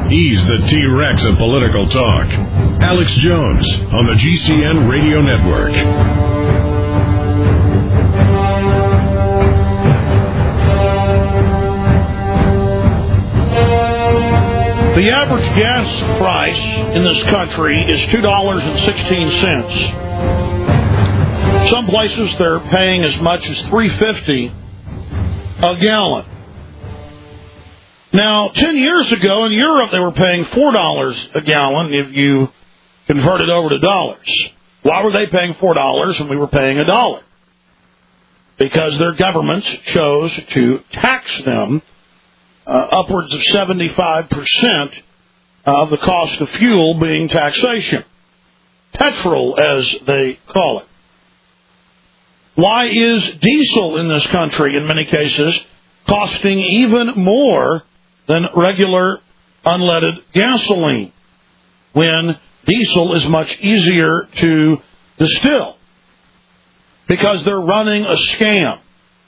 He's the T-Rex of political talk. Alex Jones on the GCN Radio Network. The average gas price in this country is $2.16. Some places they're paying as much as $3.50 a gallon. Now, 10 years ago in Europe, they were paying $4 a gallon if you convert it over to dollars. Why were they paying $4 when we were paying $1? Because their governments chose to tax them upwards of 75% of the cost of fuel being taxation. Petrol, as they call it. Why is diesel in this country, in many cases, costing even more than regular unleaded gasoline when diesel is much easier to distill? Because they're running a scam.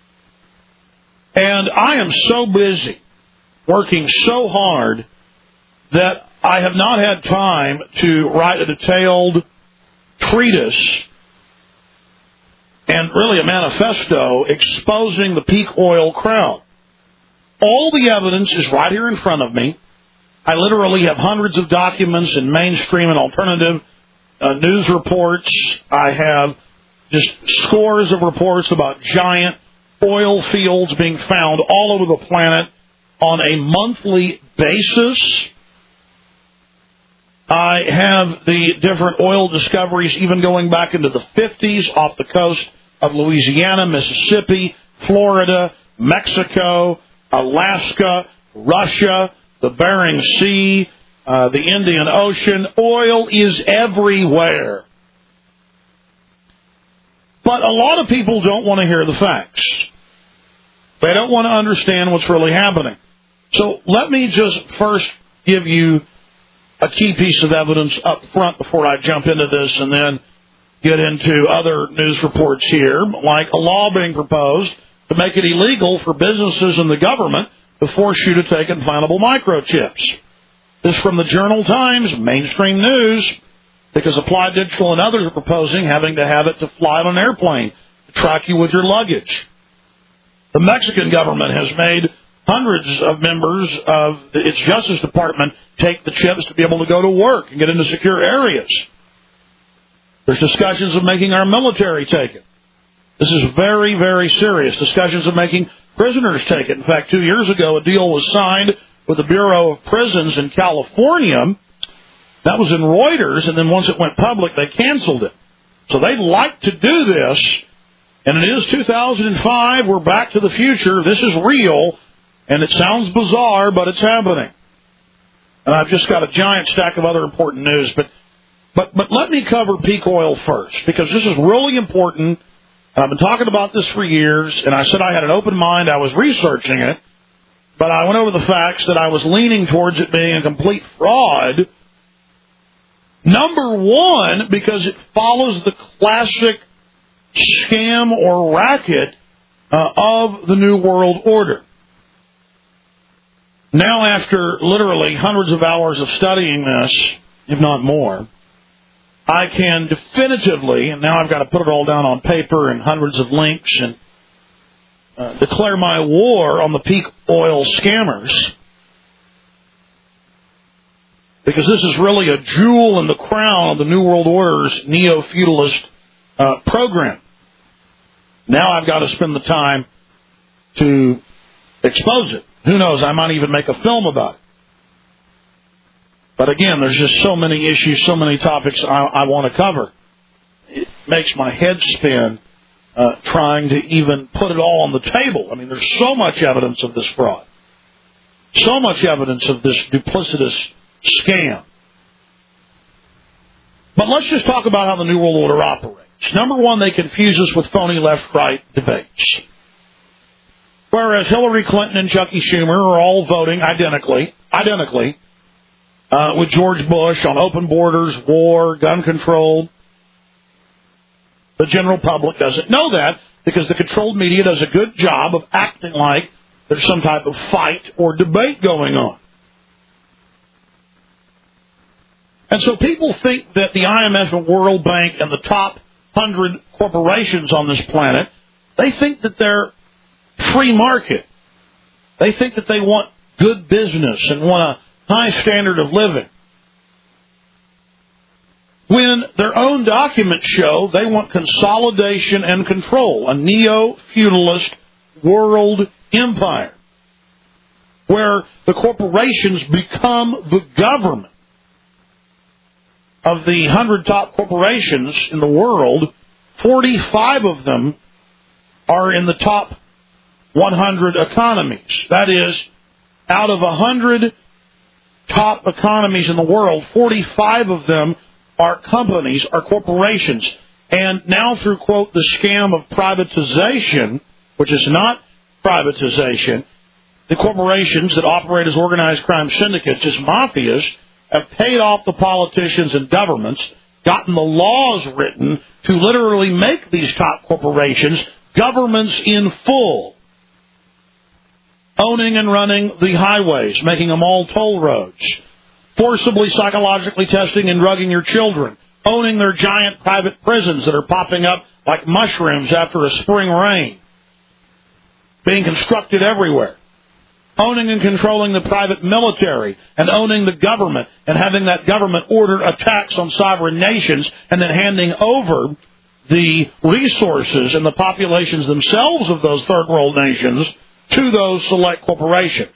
And I am so busy, working so hard, that I have not had time to write a detailed treatise and really a manifesto exposing the peak oil crowd. All the evidence is right here in front of me. I literally have hundreds of documents in mainstream and alternative news reports. I have just scores of reports about giant oil fields being found all over the planet on a monthly basis. I have the different oil discoveries even going back into the 50s off the coast of Louisiana, Mississippi, Florida, Mexico, Alaska, Russia, the Bering Sea, the Indian Ocean. Oil is everywhere. But a lot of people don't want to hear the facts. They don't want to understand what's really happening. So let me just first give you a key piece of evidence up front before I jump into this and then get into other news reports here, like a law being proposed to make it illegal for businesses and the government to force you to take implantable microchips. This is from the Journal Times, mainstream news, because Applied Digital and others are proposing having to have it to fly on an airplane to track you with your luggage. The Mexican government has made hundreds of members of its Justice Department take the chips to be able to go to work and get into secure areas. There's discussions of making our military take it. This is very, very serious. Discussions of making prisoners take it. In fact, 2 years ago, a deal was signed with the Bureau of Prisons in California. That was in Reuters, and then once it went public, they canceled it. So they'd like to do this, and it is 2005. We're back to the future. This is real, and it sounds bizarre, but it's happening. And I've just got a giant stack of other important news, but let me cover peak oil first, because this is really important. I've been talking about this for years, and I said I had an open mind. I was researching it, but I went over the facts that I was leaning towards it being a complete fraud. Number one, because it follows the classic scam or racket of the New World Order. Now, after literally hundreds of hours of studying this, if not more, I can definitively, and now I've got to put it all down on paper and hundreds of links, and declare my war on the peak oil scammers, because this is really a jewel in the crown of the New World Order's neo-feudalist program. Now I've got to spend the time to expose it. Who knows, I might even make a film about it. But again, there's just so many issues, so many topics I want to cover. It makes my head spin trying to even put it all on the table. I mean, there's so much evidence of this fraud. So much evidence of this duplicitous scam. But let's just talk about how the New World Order operates. Number one, they confuse us with phony left-right debates. Whereas Hillary Clinton and Chucky Schumer are all voting identically, with George Bush on open borders, war, gun control. The general public doesn't know that because the controlled media does a good job of acting like there's some type of fight or debate going on. And so people think that the IMF and World Bank and the top 100 corporations on this planet, they think that they're free market. They think that they want good business and want a high standard of living. When their own documents show they want consolidation and control, a neo-feudalist world empire, where the corporations become the government of the 100 top corporations in the world. 45 of them are in the top 100 economies. That is, out of 100 top economies in the world, 45 of them are companies, are corporations. And now through, quote, the scam of privatization, which is not privatization, the corporations that operate as organized crime syndicates, as mafias, have paid off the politicians and governments, gotten the laws written to literally make these top corporations governments in full, owning and running the highways, making them all toll roads, forcibly psychologically testing and drugging your children, owning their giant private prisons that are popping up like mushrooms after a spring rain, being constructed everywhere, owning and controlling the private military, and owning the government, and having that government order attacks on sovereign nations, and then handing over the resources and the populations themselves of those third world nations to those select corporations.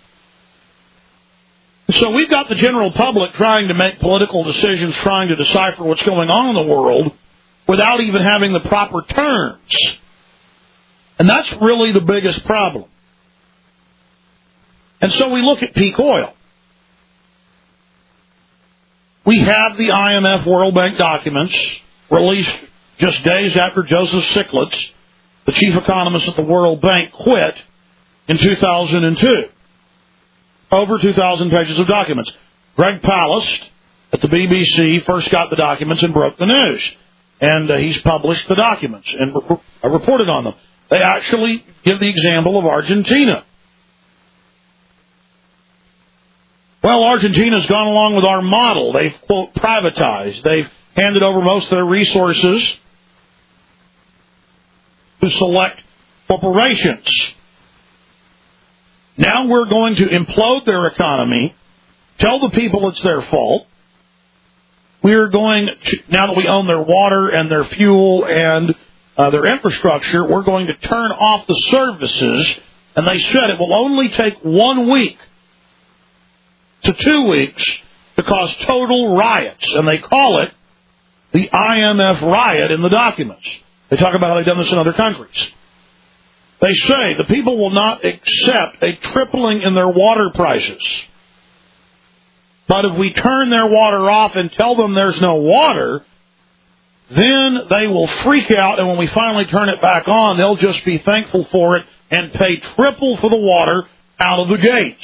So we've got the general public trying to make political decisions, trying to decipher what's going on in the world without even having the proper terms. And that's really the biggest problem. And so we look at peak oil. We have the IMF World Bank documents released just days after Joseph Stiglitz, the chief economist at the World Bank, quit in 2002. Over 2,000 pages of documents. Greg Palast at the BBC first got the documents and broke the news. And he's published the documents and reported on them. They actually give the example of Argentina. Well, Argentina's gone along with our model. They've, quote, privatized. They've handed over most of their resources to select corporations. Now we're going to implode their economy, tell the people it's their fault. We are going to, now that we own their water and their fuel and their infrastructure, we're going to turn off the services. And they said it will only take 1 week to 2 weeks to cause total riots. And they call it the IMF riot in the documents. They talk about how they've done this in other countries. They say the people will not accept a tripling in their water prices. But if we turn their water off and tell them there's no water, then they will freak out, and when we finally turn it back on, they'll just be thankful for it and pay triple for the water out of the gates.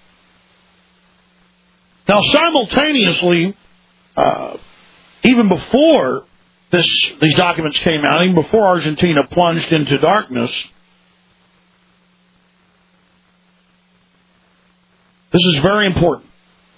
Now, simultaneously, even before these documents came out, even before Argentina plunged into darkness, this is very important.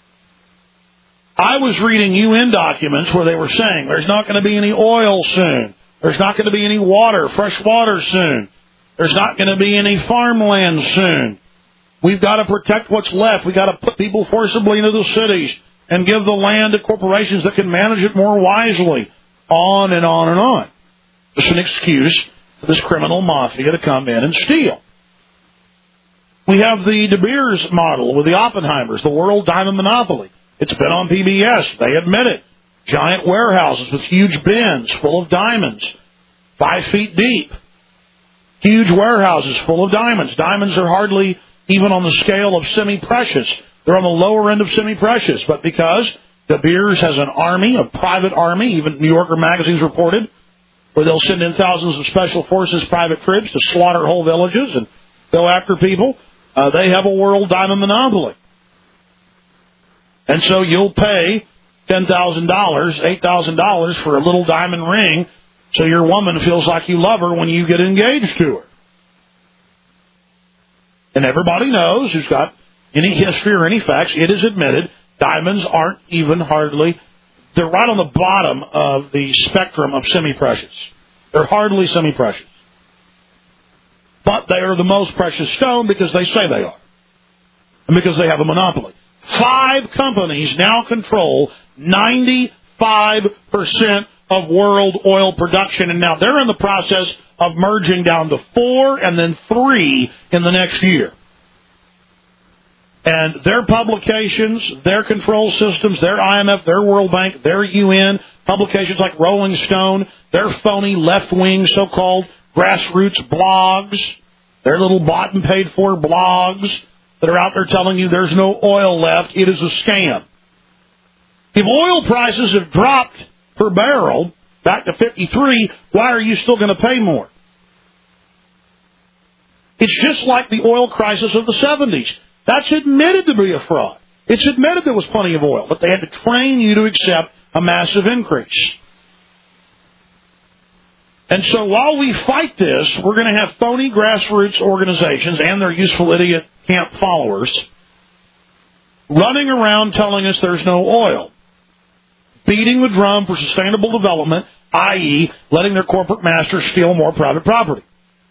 I was reading UN documents where they were saying there's not going to be any oil soon. There's not going to be any water, fresh water soon. There's not going to be any farmland soon. We've got to protect what's left. We've got to put people forcibly into the cities and give the land to corporations that can manage it more wisely. On and on and on. Just an excuse for this criminal mafia to come in and steal. We have the De Beers model with the Oppenheimers, the world diamond monopoly. It's been on PBS. They admit it. Giant warehouses with huge bins full of diamonds, 5 feet deep. Huge warehouses full of diamonds. Diamonds are hardly even on the scale of semi-precious. They're on the lower end of semi-precious. But because De Beers has an army, a private army, even New Yorker magazines reported, where they'll send in thousands of special forces private troops to slaughter whole villages and go after people, they have a world diamond monopoly. And so you'll pay $10,000, $8,000 for a little diamond ring so your woman feels like you love her when you get engaged to her. And everybody knows who's got any history or any facts, it is admitted Diamonds aren't even hardly, they're right on the bottom of the spectrum of semi-precious. They're hardly semi-precious. But they are the most precious stone because they say they are. And because they have a monopoly. 5 companies now control 95% of world oil production, and now they're in the process of merging down to 4 and then 3 in the next year. And their publications, their control systems, their IMF, their World Bank, their UN, publications like Rolling Stone, their phony left-wing so-called grassroots blogs, their little bought and paid for blogs that are out there telling you there's no oil left, it is a scam. If oil prices have dropped per barrel back to 53, why are you still going to pay more? It's just like the oil crisis of the 70s. That's admitted to be a fraud. It's admitted there was plenty of oil, but they had to train you to accept a massive increase. And so while we fight this, we're going to have phony grassroots organizations and their useful idiot camp followers running around telling us there's no oil, beating the drum for sustainable development, i.e., letting their corporate masters steal more private property.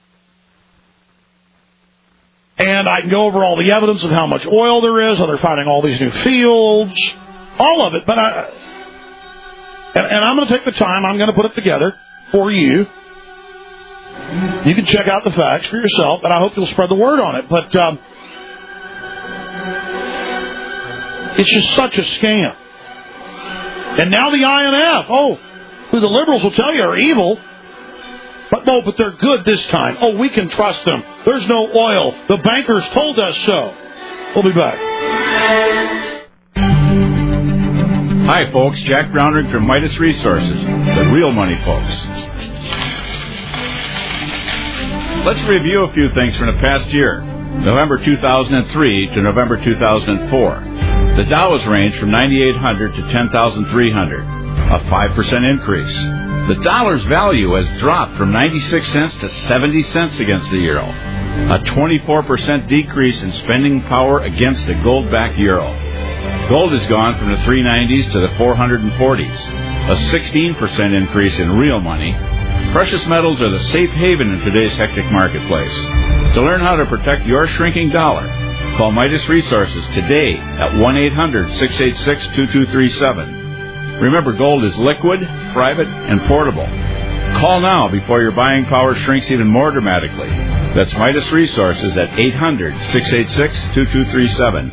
And I can go over all the evidence of how much oil there is, how they're finding all these new fields, all of it. But I'm going to take the time, I'm going to put it together for you. You can check out the facts for yourself, and I hope you'll spread the word on it. But it's just such a scam. And now the IMF, who the liberals will tell you are evil, but they're good this time. We can trust them. There's no oil. The bankers told us so. We'll be back. Hi, folks. Jack Brownrigg from Midas Resources, the real money folks. Let's review a few things from the past year, November 2003 to November 2004. The Dow has ranged from 9,800 to 10,300, a 5% increase. The dollar's value has dropped from 96 cents to 70 cents against the euro, a 24% decrease in spending power against the gold-backed euro. Gold has gone from the 390s to the 440s, a 16% increase in real money. Precious metals are the safe haven in today's hectic marketplace. To learn how to protect your shrinking dollar, call Midas Resources today at 1-800-686-2237. Remember, gold is liquid, private, and portable. Call now before your buying power shrinks even more dramatically. That's Midas Resources at 800-686-2237.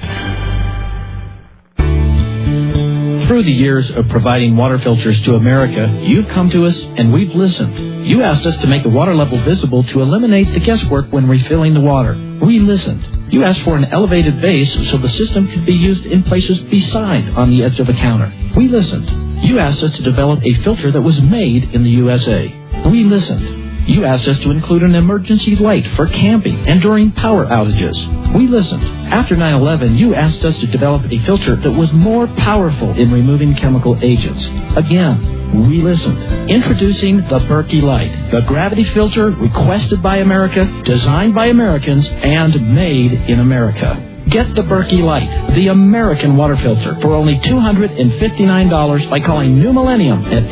Through the years of providing water filters to America, you've come to us and we've listened. You asked us to make the water level visible to eliminate the guesswork when refilling the water. We listened. You asked for an elevated base so the system could be used in places beside on the edge of a counter. We listened. You asked us to develop a filter that was made in the USA. We listened. You asked us to include an emergency light for camping and during power outages. We listened. After 9/11, you asked us to develop a filter that was more powerful in removing chemical agents. Again, we listened. Introducing the Berkey Light, the gravity filter requested by America, designed by Americans, and made in America. Get the Berkey Light, the American water filter, for only $259 by calling New Millennium at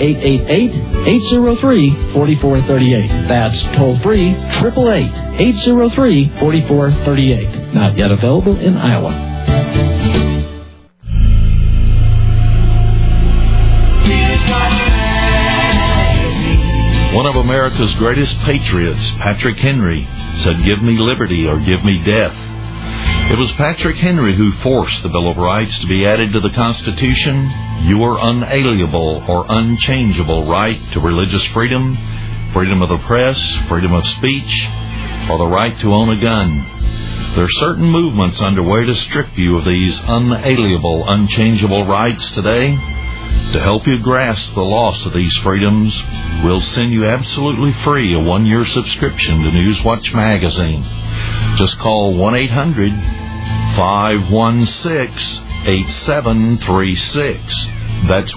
888-803-4438. That's toll-free, 888-803-4438. Not yet available in Iowa. One of America's greatest patriots, Patrick Henry, said, "Give me liberty or give me death." It was Patrick Henry who forced the Bill of Rights to be added to the Constitution. Your unalienable or unchangeable right to religious freedom, freedom of the press, freedom of speech, or the right to own a gun. There are certain movements underway to strip you of these unalienable, unchangeable rights today. To help you grasp the loss of these freedoms, we'll send you absolutely free a 1-year subscription to Newswatch magazine. Just call 1-800-516-8736. That's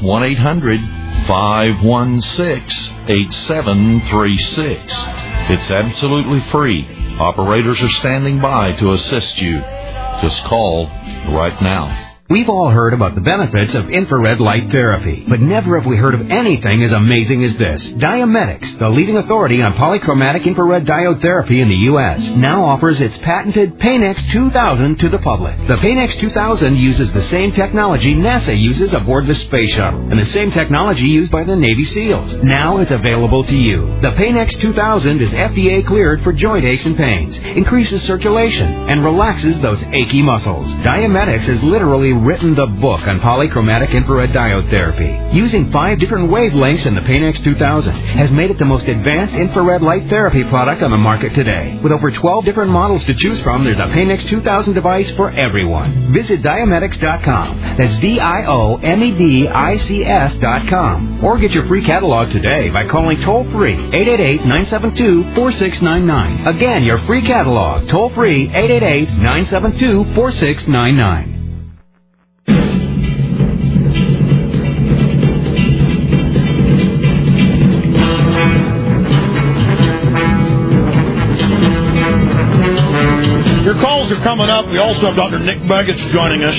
1-800-516-8736. It's absolutely free. Operators are standing by to assist you. Just call right now. We've all heard about the benefits of infrared light therapy, but never have we heard of anything as amazing as this. Diametics, the leading authority on polychromatic infrared diode therapy in the U.S., now offers its patented Paynex 2000 to the public. The Paynex 2000 uses the same technology NASA uses aboard the space shuttle, and the same technology used by the Navy SEALs. Now it's available to you. The Paynex 2000 is FDA cleared for joint aches and pains, increases circulation, and relaxes those achy muscles. Diametics has literally written the book on polychromatic infrared diode therapy. Using 5 different wavelengths in the Paynex 2000 has made it the most advanced infrared light therapy product on the market today. With over 12 different models to choose from, there's a Paynex 2000 device for everyone. Visit Diametics.com. That's DIOMEDICS.com. Or get your free catalog today by calling toll-free 888-972-4699. Again, your free catalog, toll-free 888-972-4699. Your calls are coming up. We also have Dr. Nick Begich joining us.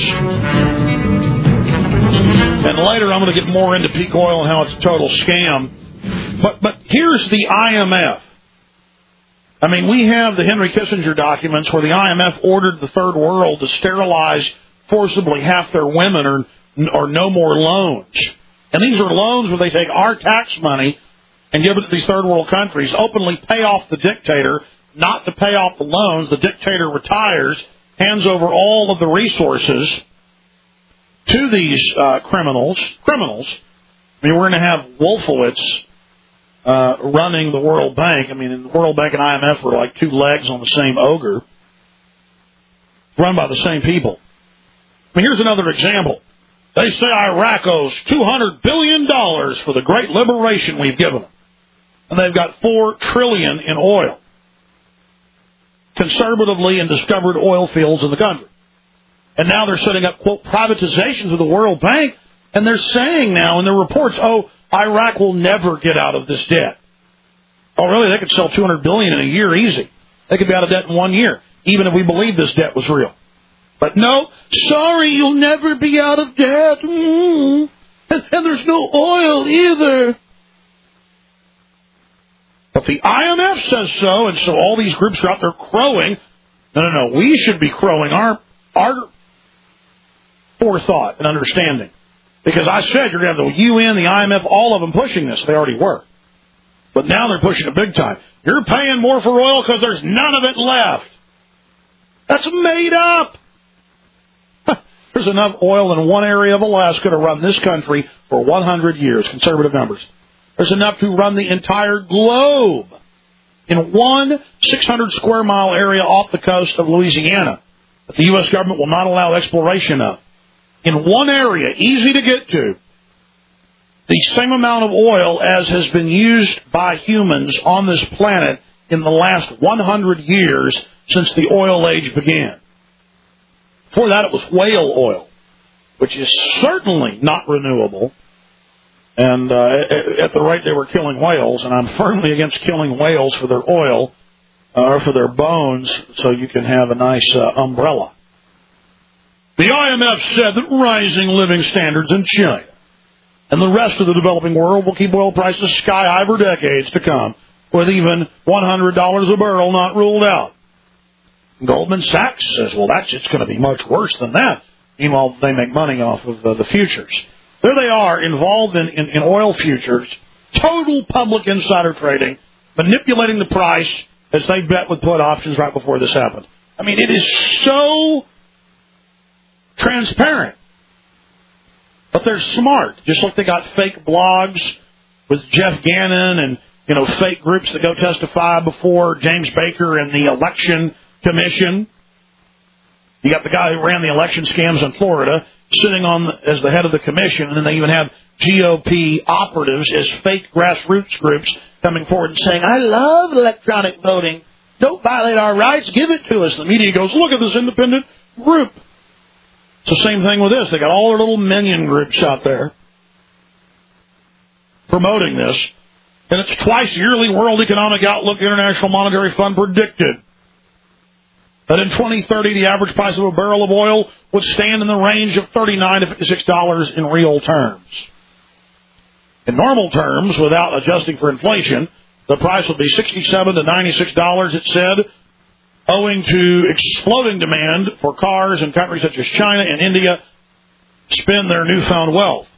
And later I'm going to get more into peak oil and how it's a total scam. But here's the IMF. I mean, we have the Henry Kissinger documents where the IMF ordered the third world to sterilize forcibly half their women or no more loans. And these are loans where they take our tax money and give it to these third world countries, openly pay off the dictator, not to pay off the loans. The dictator retires, hands over all of the resources to these criminals. I mean, we're going to have Wolfowitz running the World Bank. I mean, the World Bank and IMF are like two legs on the same ogre, run by the same people. I mean, here's another example. They say Iraq owes $200 billion for the great liberation we've given them. And they've got $4 trillion in oil, conservatively in discovered oil fields in the country. And now they're setting up, quote, privatizations of the World Bank, and they're saying now in their reports, oh, Iraq will never get out of this debt. Oh, really? They could sell $200 billion in a year easy. They could be out of debt in 1 year, even if we believe this debt was real. But no, sorry, you'll never be out of debt. And there's no oil either. But the IMF says so, and so all these groups are out there crowing. No, we should be crowing our forethought and understanding. Because I said you're going to have the UN, the IMF, all of them pushing this. They already were. But now they're pushing it big time. You're paying more for oil because there's none of it left. That's made up. There's enough oil in one area of Alaska to run this country for 100 years, conservative numbers. There's enough to run the entire globe in one 600 square mile area off the coast of Louisiana that the U.S. government will not allow exploration of. In one area, easy to get to, the same amount of oil as has been used by humans on this planet in the last 100 years since the oil age began. Before that, it was whale oil, which is certainly not renewable. And at the rate they were killing whales, and I'm firmly against killing whales for their oil or for their bones so you can have a nice umbrella. The IMF said that rising living standards in China and the rest of the developing world will keep oil prices sky high for decades to come, with even $100 a barrel not ruled out. Goldman Sachs says, well, it's going to be much worse than that. Meanwhile, they make money off of the futures. There they are, involved in oil futures, total public insider trading, manipulating the price as they bet with put options right before this happened. I mean, it is so transparent. But they're smart, just like they got fake blogs with Jeff Gannon and, fake groups that go testify before James Baker and the election commission. You got the guy who ran the election scams in Florida sitting on as the head of the commission, and then they even have GOP operatives as fake grassroots groups coming forward and saying, I love electronic voting. Don't violate our rights. Give it to us. The media goes, look at this independent group. It's the same thing with this. They got all their little minion groups out there promoting this. And it's twice yearly World Economic Outlook International Monetary Fund predicted. that in 2030 the average price of a barrel of oil would stand in the range of $39 to $56 in real terms. In normal terms, without adjusting for inflation, the price would be $67 to $96, it said, owing to exploding demand for cars in countries such as China and India spend their newfound wealth.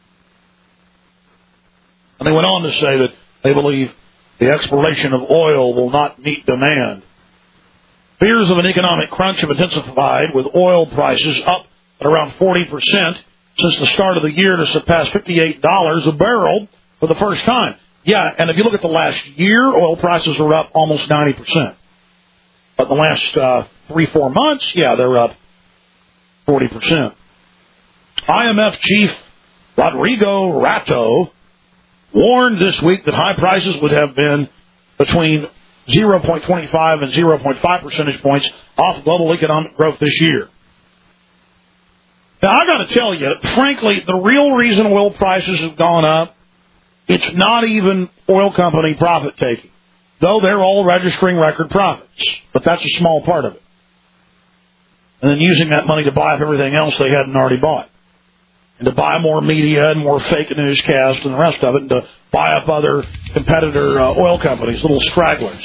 And they went on to say that they believe the exploration of oil will not meet demand. Fears of an economic crunch have intensified, with oil prices up at around 40% since the start of the year to surpass $58 a barrel for the first time. Yeah, and if you look at the last year, oil prices are up almost 90%. But the last 3-4 months, yeah, they're up 40%. IMF chief Rodrigo Rato warned this week that high prices would have been between 0.25 and 0.5 percentage points off global economic growth this year. Now, I got to tell you, frankly, the real reason oil prices have gone up, it's not even oil company profit-taking, though they're all registering record profits. But that's a small part of it. And then using that money to buy up everything else they hadn't already bought. And to buy more media and more fake newscasts and the rest of it, and to buy up other competitor oil companies, little stragglers.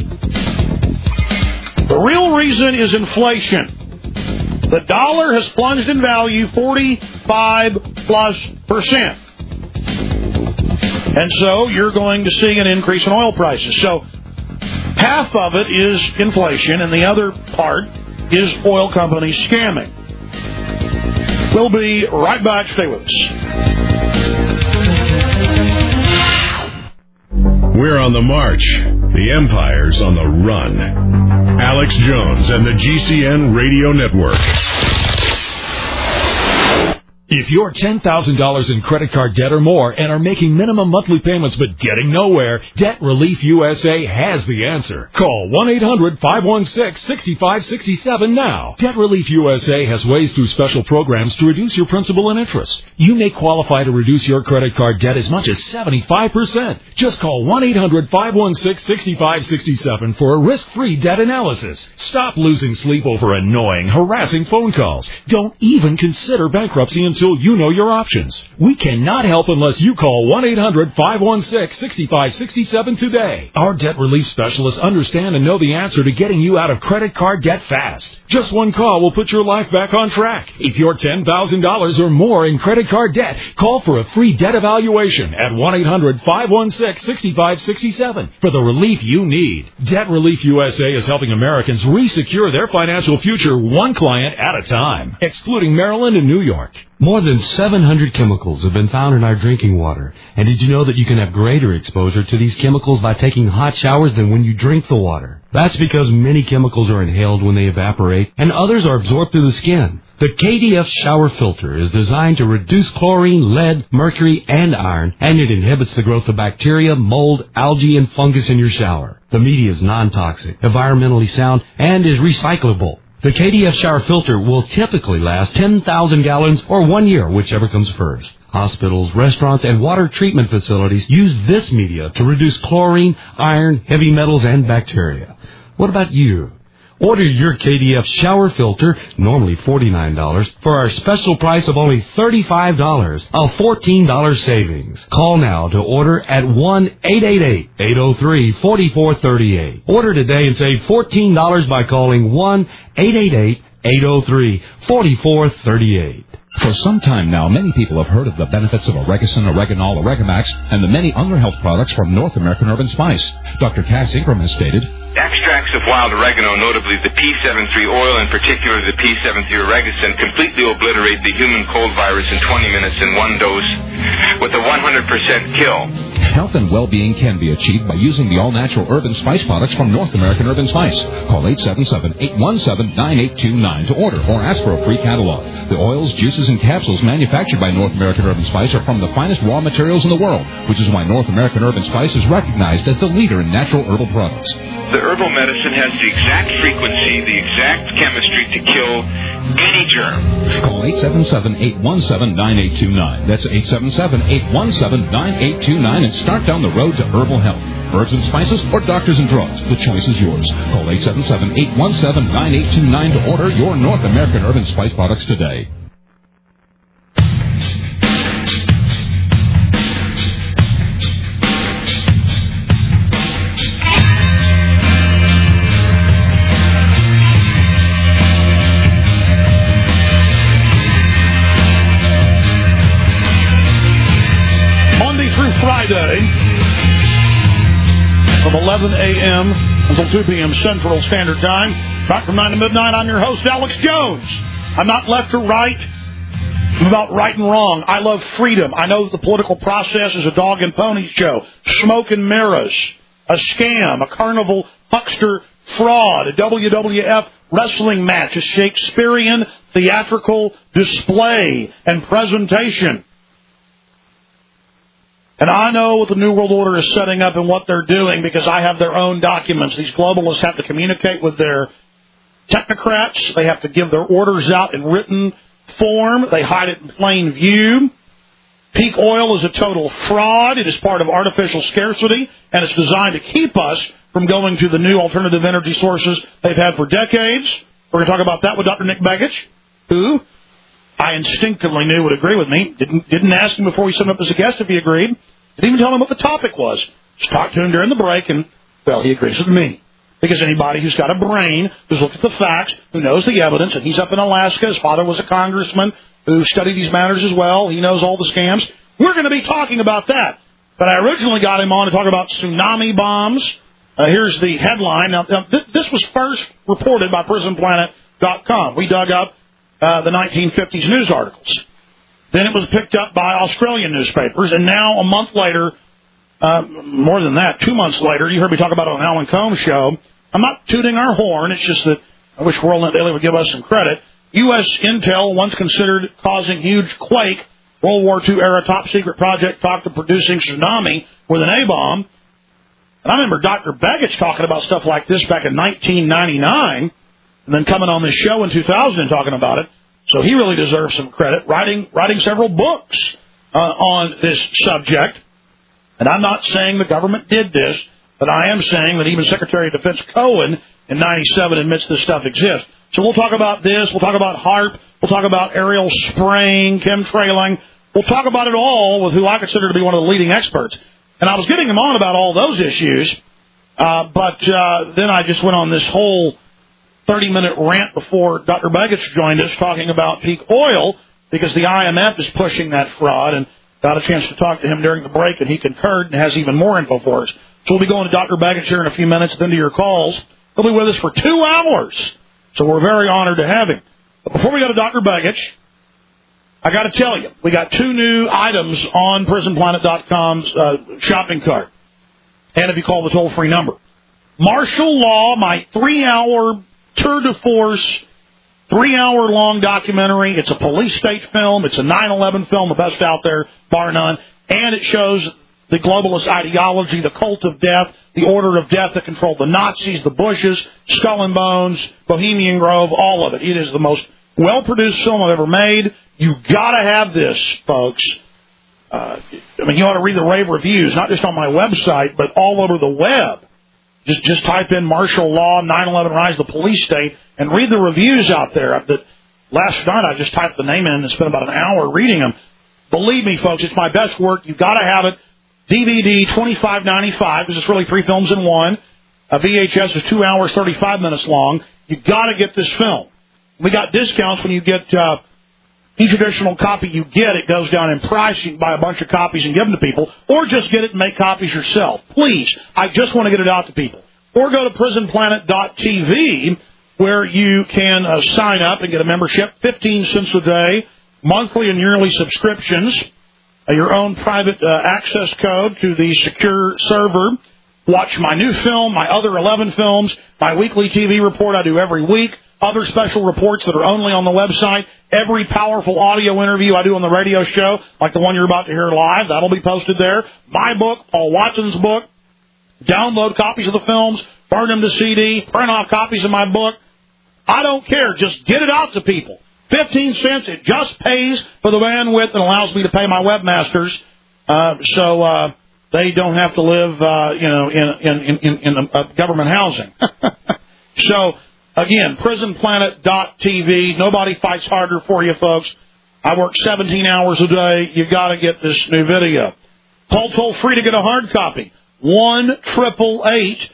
The real reason is inflation. The dollar has plunged in value 45+%. And so you're going to see an increase in oil prices. So half of it is inflation, and the other part is oil companies scamming. We'll be right back. Stay with us. We're on the march. The Empire's on the run. Alex Jones and the GCN Radio Network. If you're $10,000 in credit card debt or more and are making minimum monthly payments but getting nowhere, Debt Relief USA has the answer. Call 1-800-516-6567 now. Debt Relief USA has ways through special programs to reduce your principal and interest. You may qualify to reduce your credit card debt as much as 75%. Just call 1-800-516-6567 for a risk-free debt analysis. Stop losing sleep over annoying, harassing phone calls. Don't even consider bankruptcy until you know your options. We cannot help unless you call 1-800-516-6567 today. Our debt relief specialists understand and know the answer to getting you out of credit card debt fast. Just one call will put your life back on track. If you're $10,000 or more in credit card debt, call for a free debt evaluation at 1-800-516-6567 for the relief you need. Debt Relief USA is helping Americans resecure their financial future one client at a time, excluding Maryland and New York. More than 700 chemicals have been found in our drinking water. And did you know that you can have greater exposure to these chemicals by taking hot showers than when you drink the water? That's because many chemicals are inhaled when they evaporate, and others are absorbed through the skin. The KDF shower filter is designed to reduce chlorine, lead, mercury, and iron, and it inhibits the growth of bacteria, mold, algae, and fungus in your shower. The media is non-toxic, environmentally sound, and is recyclable. The KDF shower filter will typically last 10,000 gallons or 1 year, whichever comes first. Hospitals, restaurants, and water treatment facilities use this media to reduce chlorine, iron, heavy metals, and bacteria. What about you? Order your KDF shower filter, normally $49, for our special price of only $35, a $14 savings. Call now to order at 1-888-803-4438. Order today and save $14 by calling 1-888-803-4438. For some time now, many people have heard of the benefits of Oregacin, Oreganol, Oregamax, and the many other health products from North American Herb & Spice. Dr. Cass Ingram has stated, extracts of wild oregano, notably the P73 oil, in particular the P73 Oregacin, completely obliterate the human cold virus in 20 minutes in one dose with a 100% kill. Health and well-being can be achieved by using the all-natural herb and spice products from North American Herb & Spice. Call 877-817-9829 to order or ask for a free catalog. The oils, juices, and capsules manufactured by North American Herb & Spice are from the finest raw materials in the world, which is why North American Herb & Spice is recognized as the leader in natural herbal products. The herbal medicine has the exact frequency, the exact chemistry to kill any germ. Call 877-817-9829. That's 877-817-9829 and start down the road to herbal health. Herbs and spices or doctors and drugs. The choice is yours. Call 877-817-9829 to order your North American Herb and Spice products today. Friday from 11 a.m. until 2 p.m. Central Standard Time. Back from 9 to midnight, I'm your host, Alex Jones. I'm not left or right. I'm about right and wrong. I love freedom. I know that the political process is a dog and pony show, smoke and mirrors, a scam, a carnival huckster fraud, a WWF wrestling match, a Shakespearean theatrical display and presentation. And I know what the New World Order is setting up and what they're doing because I have their own documents. These globalists have to communicate with their technocrats. They have to give their orders out in written form. They hide it in plain view. Peak oil is a total fraud. It is part of artificial scarcity, and it's designed to keep us from going to the new alternative energy sources they've had for decades. We're going to talk about that with Dr. Nick Begich, who I instinctively knew would agree with me. Didn't ask him before we sent him up as a guest if he agreed. Didn't even tell him what the topic was. Just talked to him during the break, and, well, he agrees with me. Because anybody who's got a brain, who's looked at the facts, who knows the evidence, and he's up in Alaska. His father was a congressman who studied these matters as well. He knows all the scams. We're going to be talking about that. But I originally got him on to talk about tsunami bombs. Here's the headline. Now, this was first reported by PrisonPlanet.com. We dug up the 1950s news articles. Then it was picked up by Australian newspapers, and now a month later, more than that, 2 months later, you heard me talk about it on Alan Combs' show. I'm not tooting our horn, it's just that I wish WorldNet Daily would give us some credit. U.S. intel once considered causing huge quake. World War II era top secret project talked of producing tsunami with an A-bomb. And I remember Dr. Begich talking about stuff like this back in 1999, and then coming on this show in 2000 and talking about it. So he really deserves some credit, writing several books on this subject. And I'm not saying the government did this, but I am saying that even Secretary of Defense Cohen in 97 admits this stuff exists. So we'll talk about this. We'll talk about HAARP. We'll talk about aerial spraying, chemtrailing. We'll talk about it all with who I consider to be one of the leading experts. And I was getting him on about all those issues, but then I just went on this whole 30-minute rant before Dr. Begich joined us talking about peak oil because the IMF is pushing that fraud, and got a chance to talk to him during the break, and he concurred and has even more info for us. So we'll be going to Dr. Begich here in a few minutes, then to your calls. He'll be with us for 2 hours, so we're very honored to have him. But before we go to Dr. Begich, I got to tell you, we got 2 new items on PrisonPlanet.com's shopping cart, and if you call the toll-free number. Martial Law, my 3-hour tour de force, 3-hour-long documentary. It's a police state film. It's a 9/11 film, the best out there, bar none. And it shows the globalist ideology, the cult of death, the order of death that controlled the Nazis, the Bushes, Skull and Bones, Bohemian Grove, all of it. It is the most well-produced film I've ever made. You've got to have this, folks. You ought to read the rave reviews, not just on my website, but all over the web. Just type in martial law, 9/11 rise of the police state, and read the reviews out there. Last night I just typed the name in and spent about an hour reading them. Believe me, folks, it's my best work. You've got to have it. DVD, $25.95, because it's really 3 films in one. VHS is 2 hours, 35 minutes long. You've got to get this film. We got discounts when you get each additional copy you get. It goes down in price. You can buy a bunch of copies and give them to people, or just get it and make copies yourself. Please, I just want to get it out to people. Or go to PrisonPlanet.tv, where you can sign up and get a membership, 15 cents a day, monthly and yearly subscriptions, your own private access code to the secure server. Watch my new film, my other 11 films, my weekly TV report I do every week, other special reports that are only on the website, every powerful audio interview I do on the radio show, like the one you're about to hear live, that'll be posted there. My book, Paul Watson's book. Download copies of the films, burn them to CD, print off copies of my book. I don't care. Just get it out to people. 15 cents, it just pays for the bandwidth and allows me to pay my webmasters so they don't have to live, in government housing. So, again, prisonplanet.tv. Nobody fights harder for you, folks. I work 17 hours a day. You've got to get this new video. Call toll-free to get a hard copy. 1-888-253-3139.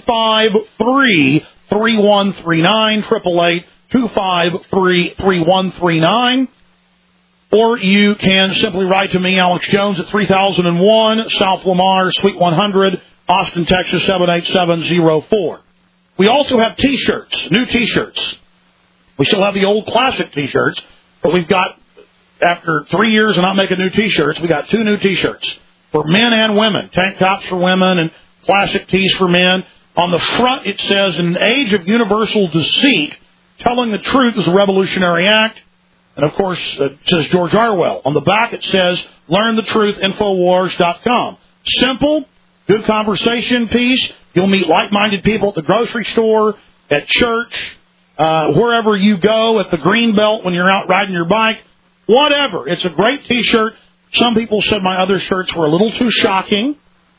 888-253-3139. Or you can simply write to me, Alex Jones, at 3001 South Lamar, Suite 100, Austin, Texas, 78704. We also have T-shirts, new T-shirts. We still have the old classic T-shirts, but we've got, after 3 years of not making new T-shirts, we got 2 new T-shirts for men and women, tank tops for women and classic tees for men. On the front, it says, in an age of universal deceit, telling the truth is a revolutionary act. And, of course, it says George Orwell. On the back, it says, learn the truth, Infowars.com. Simple, good conversation piece. You'll meet like-minded people at the grocery store, at church, wherever you go, at the Greenbelt when you're out riding your bike, whatever. It's a great T-shirt. Some people said my other shirts were a little too shocking.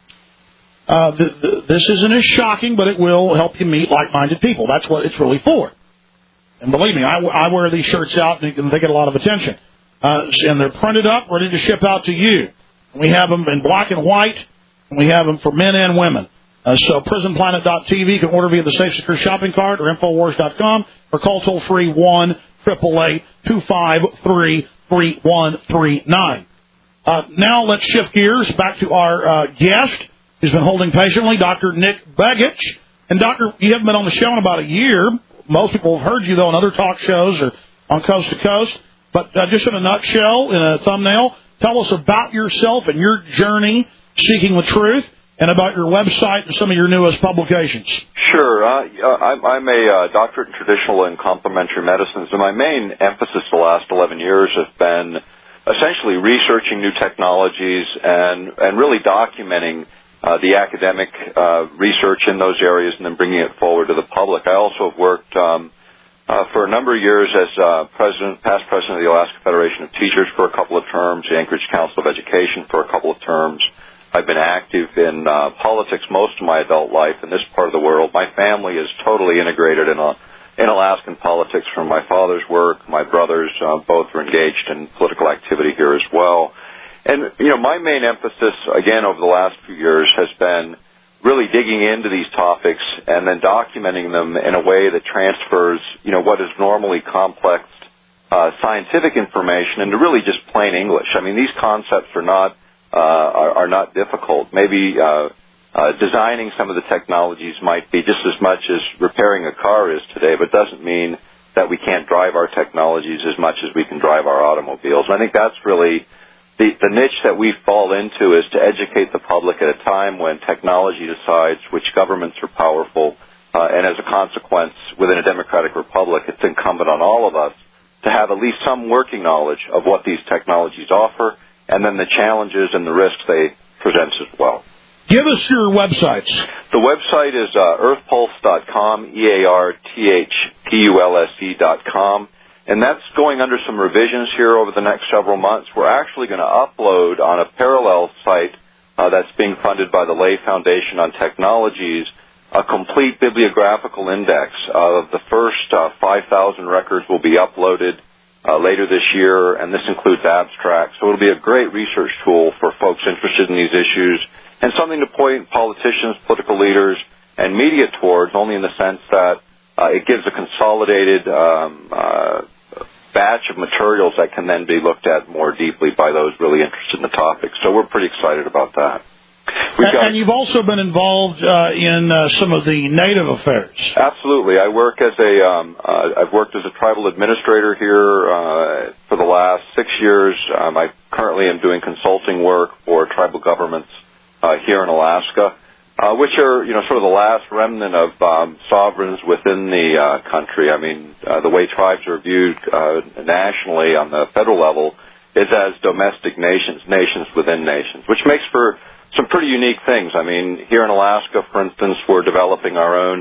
This isn't as shocking, but it will help you meet like-minded people. That's what it's really for. And believe me, I wear these shirts out, and they get a lot of attention. And they're printed up, ready to ship out to you. We have them in black and white, and we have them for men and women. So prisonplanet.tv, you can order via the Safe Secure Shopping Cart or Infowars.com, or call toll-free 1-888-253-3139. Now let's shift gears back to our guest who's been holding patiently, Dr. Nick Begich. And, Doctor, you haven't been on the show in about a year. Most people have heard you, though, on other talk shows or on Coast to Coast. But just in a nutshell, in a thumbnail, tell us about yourself and your journey seeking the truth, and about your website and some of your newest publications. Sure. I'm a doctorate in traditional and complementary medicines, and my main emphasis the last 11 years has been essentially researching new technologies and really documenting the academic research in those areas and then bringing it forward to the public. I also have worked for a number of years as past president of the Alaska Federation of Teachers for a couple of terms, the Anchorage Council of Education for a couple of terms. I've been active in politics most of my adult life in this part of the world. My family is totally integrated in Alaskan politics from my father's work. My brothers both are engaged in political activity here as well. And, my main emphasis, again, over the last few years has been really digging into these topics and then documenting them in a way that transfers, what is normally complex scientific information into really just plain English. I mean, these concepts are not difficult. Maybe designing some of the technologies might be just as much as repairing a car is today, but doesn't mean that we can't drive our technologies as much as we can drive our automobiles. And I think that's really the niche that we fall into, is to educate the public at a time when technology decides which governments are powerful, and as a consequence, within a democratic republic, it's incumbent on all of us to have at least some working knowledge of what these technologies offer, and then the challenges and the risks they present as well. Give us your websites. The website is earthpulse.com, EARTHPULSE.com, and that's going under some revisions here over the next several months. We're actually going to upload on a parallel site that's being funded by the Lay Foundation on Technologies a complete bibliographical index of the first 5,000 records will be uploaded later this year, and this includes abstracts. So it'll be a great research tool for folks interested in these issues, and something to point politicians, political leaders, and media towards, only in the sense that it gives a consolidated batch of materials that can then be looked at more deeply by those really interested in the topic. So we're pretty excited about that. And you've also been involved in some of the Native affairs. Absolutely. I've worked as a tribal administrator here for the last 6 years. I currently am doing consulting work for tribal governments here in Alaska, which are, sort of the last remnant of sovereigns within the country. I mean, the way tribes are viewed nationally on the federal level is as domestic nations within nations, which makes for some pretty unique things. I mean, here in Alaska, for instance, we're developing our own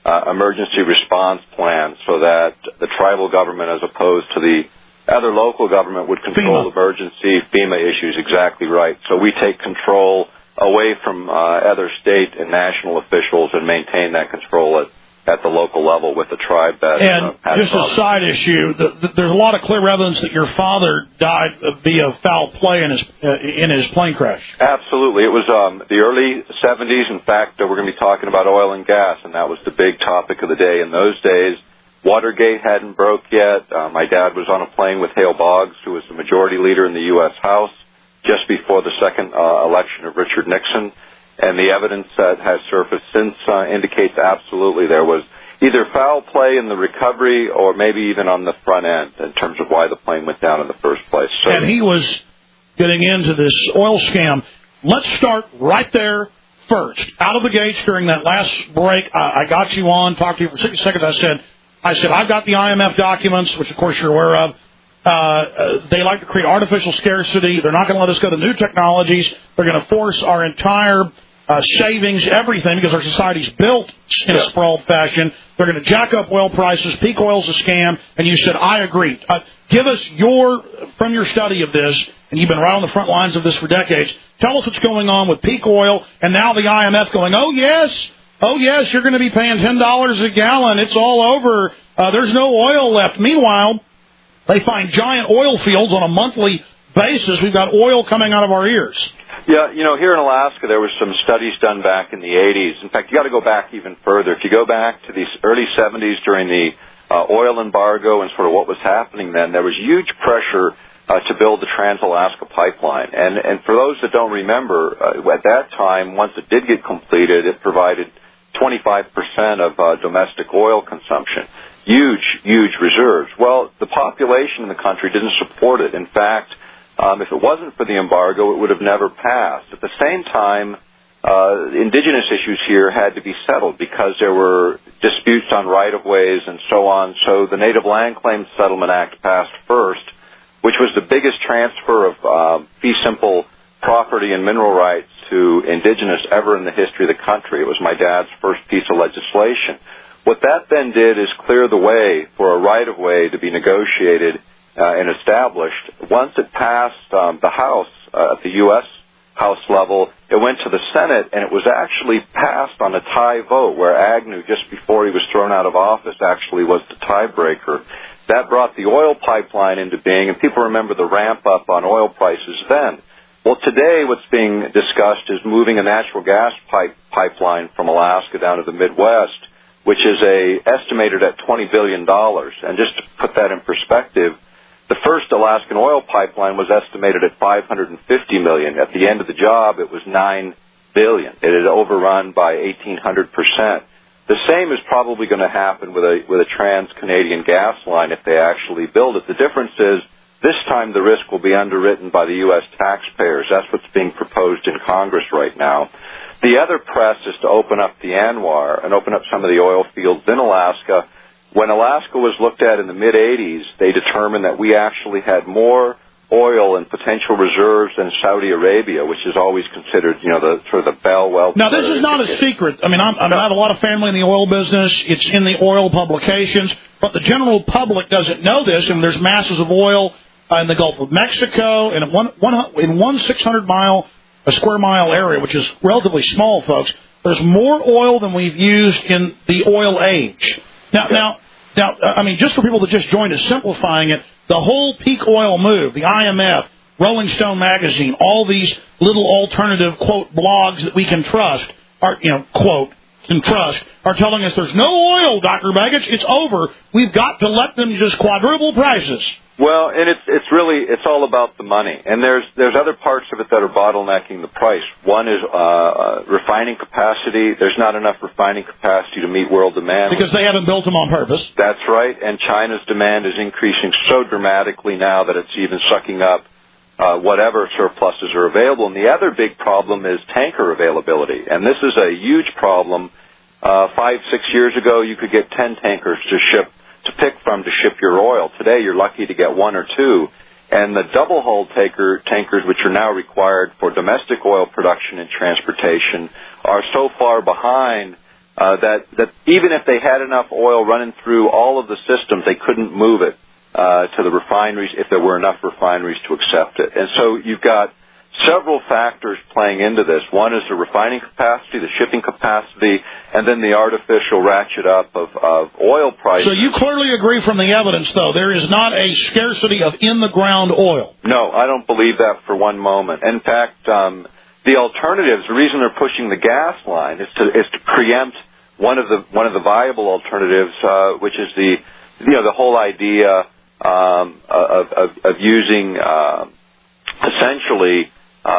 emergency response plans so that the tribal government, as opposed to the other local government, would control emergency FEMA issues. Exactly right. So we take control away from other state and national officials and maintain that control at the local level with the tribe that and just a side issue, there's a lot of clear evidence that your father died via foul play in his plane crash. Absolutely. It was the early 70s. In fact, we're going to be talking about oil and gas, and that was the big topic of the day in those days. Watergate hadn't broke yet. My dad was on a plane with Hale Boggs, who was the majority leader in the U.S. House, just before the second election of Richard Nixon. And the evidence that has surfaced since indicates absolutely there was either foul play in the recovery or maybe even on the front end in terms of why the plane went down in the first place. So, and he was getting into this oil scam. Let's start right there first. Out of the gates during that last break, I got you on, talked to you for 60 seconds. I said, I've got the IMF documents, which of course you're aware of. They like to create artificial scarcity. They're not going to let us go to new technologies. They're going to force our entire savings, everything, because our society's built in a sprawled fashion. They're going to jack up oil prices. Peak oil's a scam. And you said, I agree. Give us from your study of this, and you've been right on the front lines of this for decades, tell us what's going on with peak oil, and now the IMF going, oh, yes, you're going to be paying $10 a gallon. It's all over. There's no oil left. Meanwhile, they find giant oil fields on a monthly basis. We've got oil coming out of our ears. Yeah, here in Alaska, there were some studies done back in the 80s. In fact, you got to go back even further. If you go back to the early 70s during the oil embargo and sort of what was happening then, there was huge pressure to build the Trans-Alaska Pipeline. And for those that don't remember, at that time, once it did get completed, it provided 25% of domestic oil consumption. Huge reserves. Well, the population in the country didn't support it. In fact, if it wasn't for the embargo, it would have never passed. At the same time, indigenous issues here had to be settled because there were disputes on right-of-ways and so on. So the Native Land Claims Settlement Act passed first, which was the biggest transfer of fee simple property and mineral rights to indigenous ever in the history of the country. It was my dad's first piece of legislation. What that then did is clear the way for a right-of-way to be negotiated and established. Once it passed the House, at the U.S. House level, it went to the Senate, and it was actually passed on a tie vote, where Agnew, just before he was thrown out of office, actually was the tiebreaker. That brought the oil pipeline into being, and people remember the ramp-up on oil prices then. Well, today what's being discussed is moving a natural gas pipeline from Alaska down to the Midwest, which is estimated at $20 billion. And just to put that in perspective, the first Alaskan oil pipeline was estimated at $550 million. At the end of the job, it was $9 billion. It had overrun by 1,800%. The same is probably going to happen with a trans-Canadian gas line if they actually build it. The difference is this time the risk will be underwritten by the U.S. taxpayers. That's what's being proposed in Congress right now. The other press is to open up the ANWR and open up some of the oil fields in Alaska. When Alaska was looked at in the mid-'80s, they determined that we actually had more oil and potential reserves than Saudi Arabia, which is always considered, the sort of the bellwether. Now, this is not a secret. I mean, I have a lot of family in the oil business. It's in the oil publications, but the general public doesn't know this, and there's masses of oil in the Gulf of Mexico, and in one 600-mile, a square mile area, which is relatively small, folks. There's more oil than we've used in the oil age. Now, I mean, just for people that just joined us, simplifying it, the whole peak oil move, the IMF, Rolling Stone magazine, all these little alternative, quote, blogs that we can trust, are telling us there's no oil, Dr. Begich, it's over. We've got to let them just quadruple prices. Well, and it's all about the money. And there's other parts of it that are bottlenecking the price. One is refining capacity. There's not enough refining capacity to meet world demand. Because they haven't built them on purpose. That's right. And China's demand is increasing so dramatically now that it's even sucking up whatever surpluses are available. And the other big problem is tanker availability. And this is a huge problem. 5-6 years ago, you could get 10 tankers to pick from to ship your oil. Today, you're lucky to get 1 or 2. And the double-hull tankers, which are now required for domestic oil production and transportation, are so far behind that even if they had enough oil running through all of the systems, they couldn't move it to the refineries if there were enough refineries to accept it. And so you've got several factors playing into this. One is the refining capacity, the shipping capacity, and then the artificial ratchet up of oil prices. So you clearly agree from the evidence, though, there is not a scarcity of in-the-ground oil. No, I don't believe that for one moment. In fact, the alternatives, the reason they're pushing the gas line is to preempt one of the viable alternatives, which is the whole idea of using essentially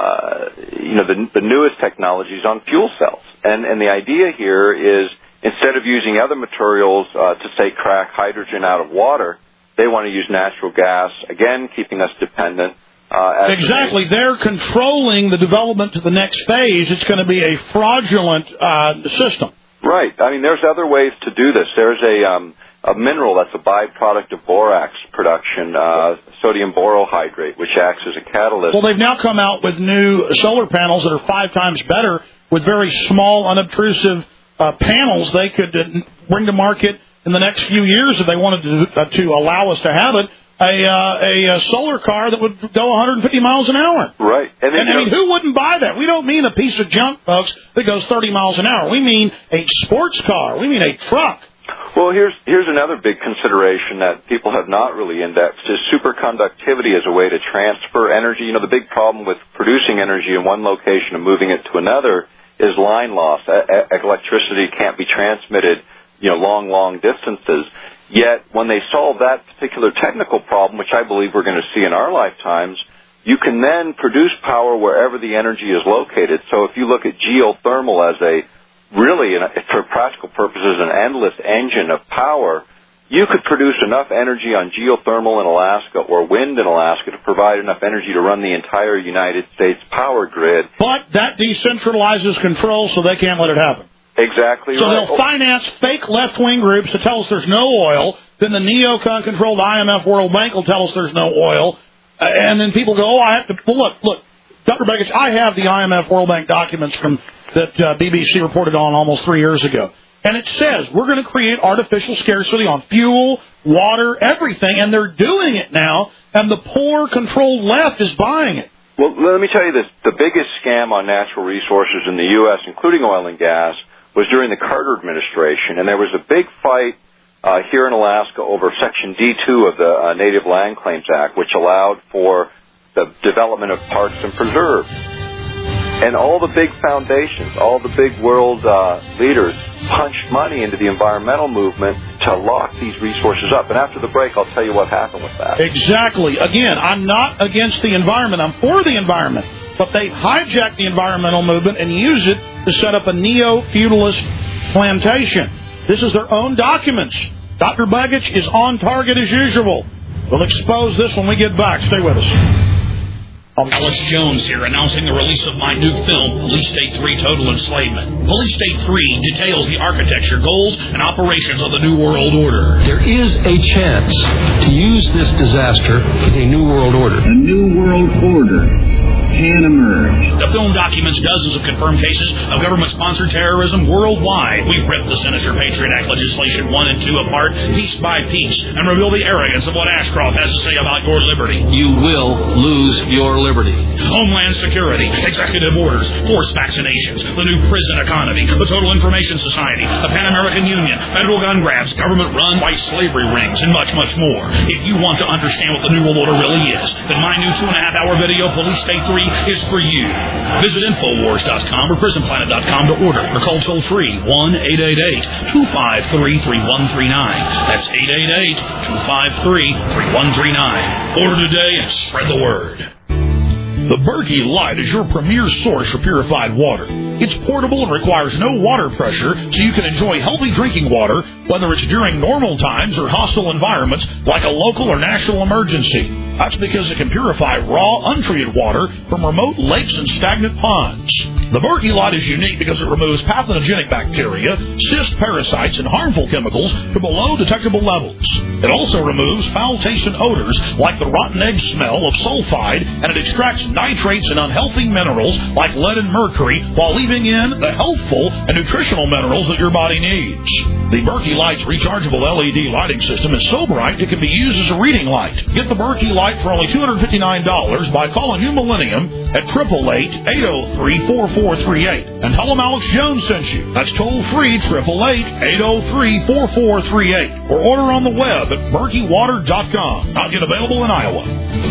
the newest technologies on fuel cells. And the idea here is instead of using other materials to, say, crack hydrogen out of water, they want to use natural gas, again, keeping us dependent. Exactly. They're controlling the development to the next phase. It's going to be a fraudulent system. Right. I mean, there's other ways to do this. There's a mineral that's a byproduct of borax production, sodium borohydrate, which acts as a catalyst. Well, they've now come out with new solar panels that are 5 times better with very small, unobtrusive panels they could bring to market in the next few years if they wanted to allow us to have it. A solar car that would go 150 miles an hour. Right. And I mean, who wouldn't buy that? We don't mean a piece of junk, folks, that goes 30 miles an hour. We mean a sports car. We mean a truck. Well, here's another big consideration that people have not really indexed is superconductivity as a way to transfer energy. You know, the big problem with producing energy in one location and moving it to another is line loss. Electricity can't be transmitted, long distances. Yet, when they solve that particular technical problem, which I believe we're going to see in our lifetimes, you can then produce power wherever the energy is located. So if you look at geothermal as for practical purposes, an endless engine of power, you could produce enough energy on geothermal in Alaska or wind in Alaska to provide enough energy to run the entire United States power grid. But that decentralizes control, so they can't let it happen. Exactly so right. They'll finance fake left-wing groups to tell us there's no oil. Then the neocon-controlled IMF World Bank will tell us there's no oil. And then people go, I have to... Well, look, Dr. Begich, I have the IMF World Bank documents that BBC reported on almost 3 years ago. And it says we're going to create artificial scarcity on fuel, water, everything. And they're doing it now. And the poor, controlled left is buying it. Well, let me tell you this. The biggest scam on natural resources in the U.S., including oil and gas, was during the Carter administration, and there was a big fight here in Alaska over Section D2 of the Native Land Claims Act, which allowed for the development of parks and preserves. And all the big foundations, all the big world leaders punched money into the environmental movement to lock these resources up. And after the break, I'll tell you what happened with that. Exactly. Again, I'm not against the environment. I'm for the environment. But they hijack the environmental movement and use it to set up a neo-feudalist plantation. This is their own documents. Dr. Begich is on target as usual. We'll expose this when we get back. Stay with us. Alex Jones here, announcing the release of my new film, Police State 3 Total Enslavement. Police State 3 details the architecture, goals, and operations of the New World Order. There is a chance to use this disaster for the New World Order. A New World Order can emerge. The film documents dozens of confirmed cases of government-sponsored terrorism worldwide. We rip the sinister Patriot Act legislation 1 and 2 apart, piece by piece, and reveal the arrogance of what Ashcroft has to say about your liberty. You will lose your liberty. Homeland Security, executive orders, forced vaccinations, the new prison economy, the Total Information Society, the Pan-American Union, federal gun grabs, government-run white slavery rings, and much, much more. If you want to understand what the New World Order really is, then my new 2.5-hour video, Police State 3, is for you. Visit Infowars.com or PrisonPlanet.com to order or call toll-free 1-888-253-3139. That's 888-253-3139. Order today and spread the word. The Berkey Light is your premier source for purified water. It's portable and requires no water pressure, so you can enjoy healthy drinking water, whether it's during normal times or hostile environments like a local or national emergency. That's because it can purify raw, untreated water from remote lakes and stagnant ponds. The Berkey Light is unique because it removes pathogenic bacteria, cyst parasites, and harmful chemicals to below detectable levels. It also removes foul taste and odors like the rotten egg smell of sulfide, and it extracts nitrates and unhealthy minerals like lead and mercury while leaving in the healthful and nutritional minerals that your body needs. The Berkey Light's rechargeable LED lighting system is so bright it can be used as a reading light. Get the Berkey Light for only $259 by calling New Millennium at 888-803-4438 and tell them Alex Jones sent you. That's toll-free 888-803-4438 or order on the web at berkeywater.com. Not yet available in Iowa.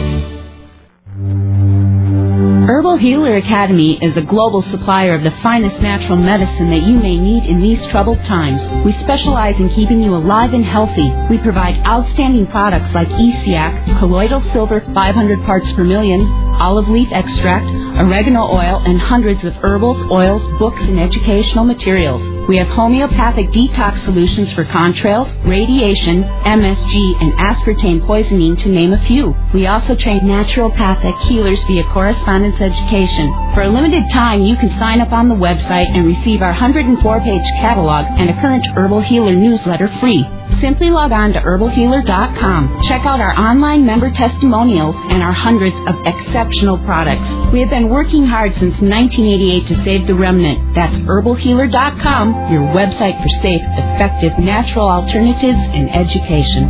Herbal Healer Academy is a global supplier of the finest natural medicine that you may need in these troubled times. We specialize in keeping you alive and healthy. We provide outstanding products like ESEAC, colloidal silver 500 parts per million, olive leaf extract, oregano oil, and hundreds of herbals, oils, books, and educational materials. We have homeopathic detox solutions for contrails, radiation, MSG, and aspartame poisoning, to name a few. We also train naturopathic healers via correspondence education. For a limited time, you can sign up on the website and receive our 104-page catalog and a current Herbal Healer newsletter free. Simply log on to herbalhealer.com. Check out our online member testimonials and our hundreds of exceptional products. We have been working hard since 1988 to save the remnant. That's herbalhealer.com, your website for safe, effective, natural alternatives and education.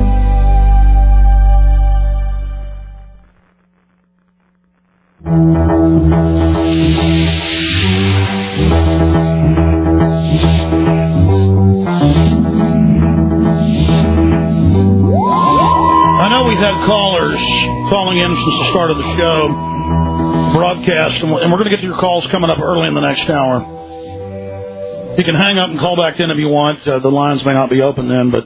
We've had callers calling in since the start of the show, broadcast, and we're going to get to your calls coming up early in the next hour. You can hang up and call back in if you want. The lines may not be open then, but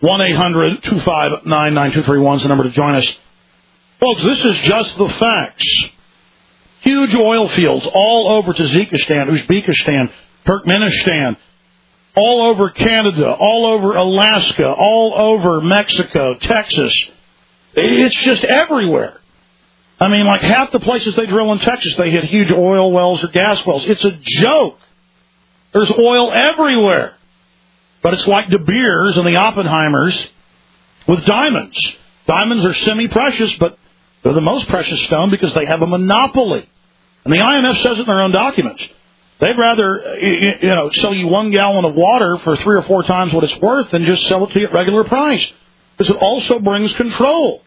1-800-259-9231 is the number to join us. Folks, this is just the facts. Huge oil fields all over Tajikistan, Uzbekistan, Turkmenistan, all over Canada, all over Alaska, all over Mexico, Texas. It's just everywhere. I mean, like half the places they drill in Texas, they hit huge oil wells or gas wells. It's a joke. There's oil everywhere. But it's like De Beers and the Oppenheimers with diamonds. Diamonds are semi-precious, but they're the most precious stone because they have a monopoly. And the IMF says it in their own documents. They'd rather, sell you 1 gallon of water for 3 or 4 times what it's worth than just sell it to you at regular price. Because it also brings control.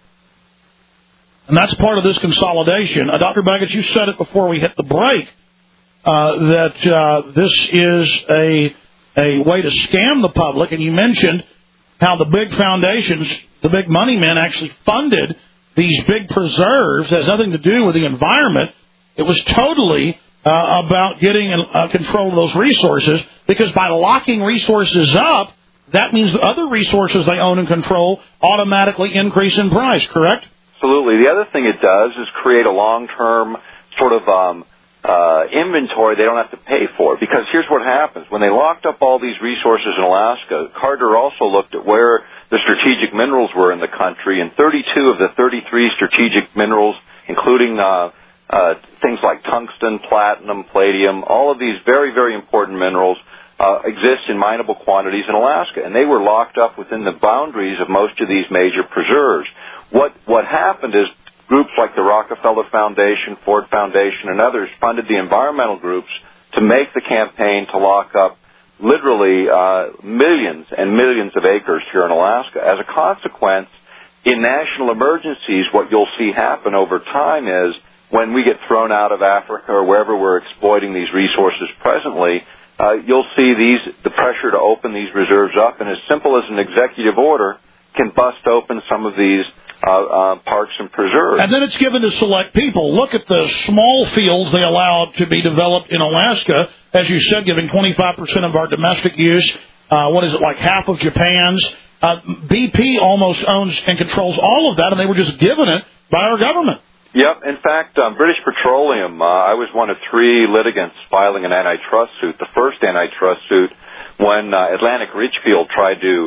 And that's part of this consolidation. Dr. Baggett, you said it before we hit the break, that this is a way to scam the public. And you mentioned how the big foundations, the big money men actually funded these big preserves. It has nothing to do with the environment. It was totally about getting control of those resources, because by locking resources up, that means the other resources they own and control automatically increase in price, correct? Absolutely. The other thing it does is create a long-term sort of inventory they don't have to pay for. Because here's what happens. When they locked up all these resources in Alaska, Carter also looked at where the strategic minerals were in the country, and 32 of the 33 strategic minerals, including things like tungsten, platinum, palladium, all of these very, very important minerals, exist in mineable quantities in Alaska, and they were locked up within the boundaries of most of these major preserves. What happened is groups like the Rockefeller Foundation, Ford Foundation, and others funded the environmental groups to make the campaign to lock up literally millions and millions of acres here in Alaska. As a consequence, in national emergencies, what you'll see happen over time is when we get thrown out of Africa or wherever we're exploiting these resources presently, you'll see the pressure to open these reserves up, and as simple as an executive order can bust open some of these parks and preserves. And then it's given to select people. Look at the small fields they allowed to be developed in Alaska, as you said, giving 25% of our domestic use. Like half of Japan's? BP almost owns and controls all of that, and they were just given it by our government. Yep. In fact, British Petroleum, I was one of 3 litigants filing an antitrust suit, the first antitrust suit when Atlantic Richfield tried to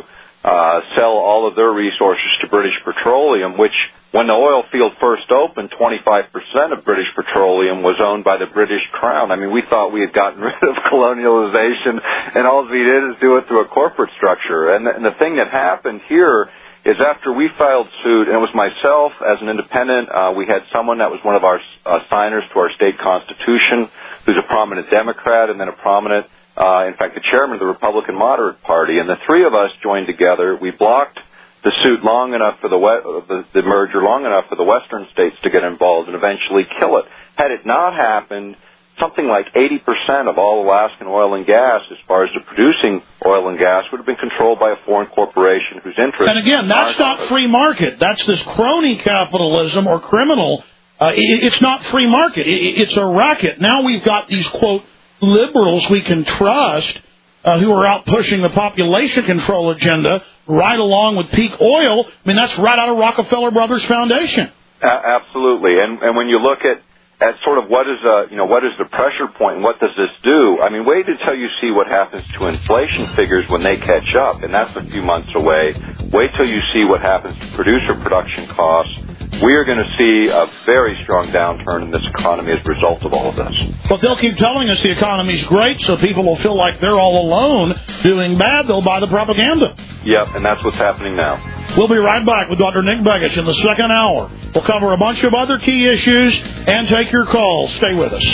sell all of their resources to British Petroleum, which, when the oil field first opened, 25% of British Petroleum was owned by the British Crown. I mean, we thought we had gotten rid of colonialization, and all we did is do it through a corporate structure. And the thing that happened here is after we filed suit, and it was myself as an independent, we had someone that was one of our signers to our state constitution, who's a prominent Democrat, and then a prominent, in fact, the chairman of the Republican Moderate Party. And the three of us joined together. We blocked the suit long enough for the merger long enough for the western states to get involved and eventually kill it. Had it not happened, something like 80% of all Alaskan oil and gas, as far as the producing oil and gas, would have been controlled by a foreign corporation whose interest... And again, that's not free market. That's this crony capitalism or criminal. It's not free market. It's a racket. Now we've got these, quote, liberals we can trust who are out pushing the population control agenda right along with peak oil. I mean, that's right out of Rockefeller Brothers Foundation. Absolutely. And when you look at sort of what is the pressure point and what does this do? I mean, wait until you see what happens to inflation figures when they catch up, and that's a few months away. Wait till you see what happens to producer production costs. We are going to see a very strong downturn in this economy as a result of all of this. But they'll keep telling us the economy's great, so people will feel like they're all alone doing bad. They'll buy the propaganda. Yep, and that's what's happening now. We'll be right back with Dr. Nick Begich in the second hour. We'll cover a bunch of other key issues and take your calls. Stay with us.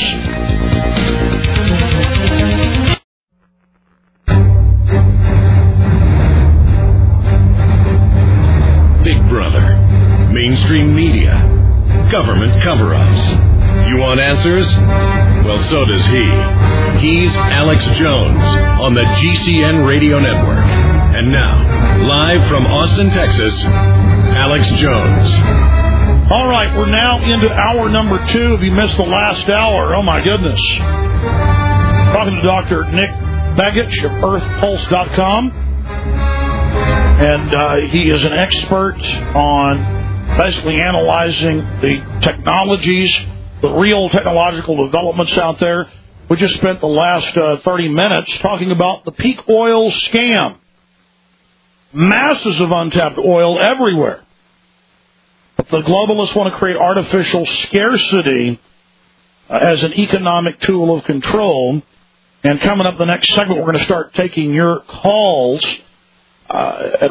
Big Brother, mainstream media, government cover-ups. You want answers? Well, so does he. He's Alex Jones on the GCN Radio Network. And now, live from Austin, Texas, Alex Jones. All right, we're now into hour number 2. If you missed the last hour, oh my goodness. Talking to Dr. Nick Begich of EarthPulse.com. And he is an expert on basically analyzing the technologies, the real technological developments out there. We just spent the last 30 minutes talking about the peak oil scam. Masses of untapped oil everywhere. But the globalists want to create artificial scarcity as an economic tool of control. And coming up the next segment, we're going to start taking your calls at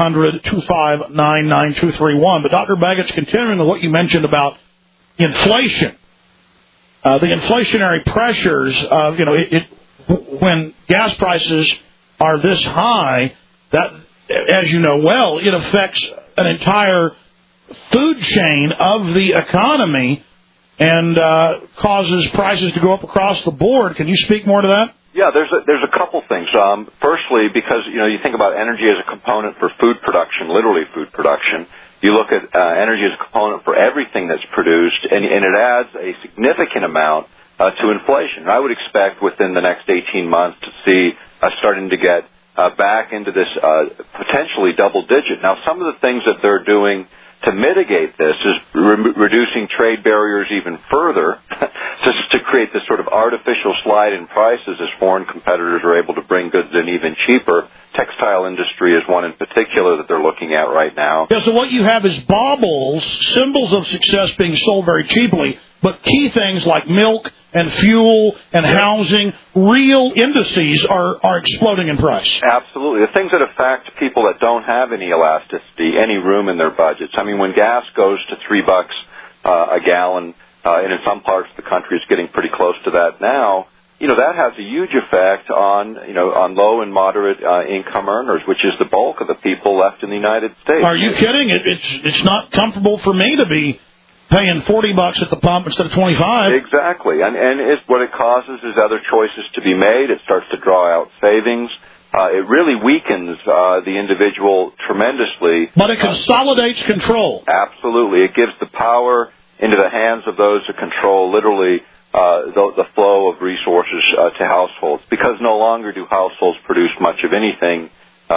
1-800-259-9231. But Dr. Begich, continuing with what you mentioned about inflation, the inflationary pressures of, when gas prices are this high, that, as you know well, it affects an entire food chain of the economy and causes prices to go up across the board. Can you speak more to that? Yeah, there's a couple things. Firstly, because you think about energy as a component for food production, literally food production. You look at energy as a component for everything that's produced, and it adds a significant amount to inflation. And I would expect within the next 18 months to see us starting to get back into this potentially double digit. Now, some of the things that they're doing to mitigate this is reducing trade barriers even further to create this sort of artificial slide in prices as foreign competitors are able to bring goods in even cheaper. Textile industry is one in particular that they're looking at right now. Yeah, so what you have is baubles, symbols of success being sold very cheaply, but key things like milk and fuel and housing, real indices are exploding in price. Absolutely. The things that affect people that don't have any elasticity, any room in their budgets. I mean, when gas goes to $3 a gallon, and in some parts of the country it's getting pretty close to that now, that has a huge effect on low and moderate income earners, which is the bulk of the people left in the United States. Are you kidding? It's not comfortable for me to be paying $40 at the pump instead of $25. Exactly, and what it causes is other choices to be made. It starts to draw out savings. It really weakens the individual tremendously. But it consolidates control. Absolutely, it gives the power into the hands of those who control literally the flow of resources to households, because no longer do households produce much of anything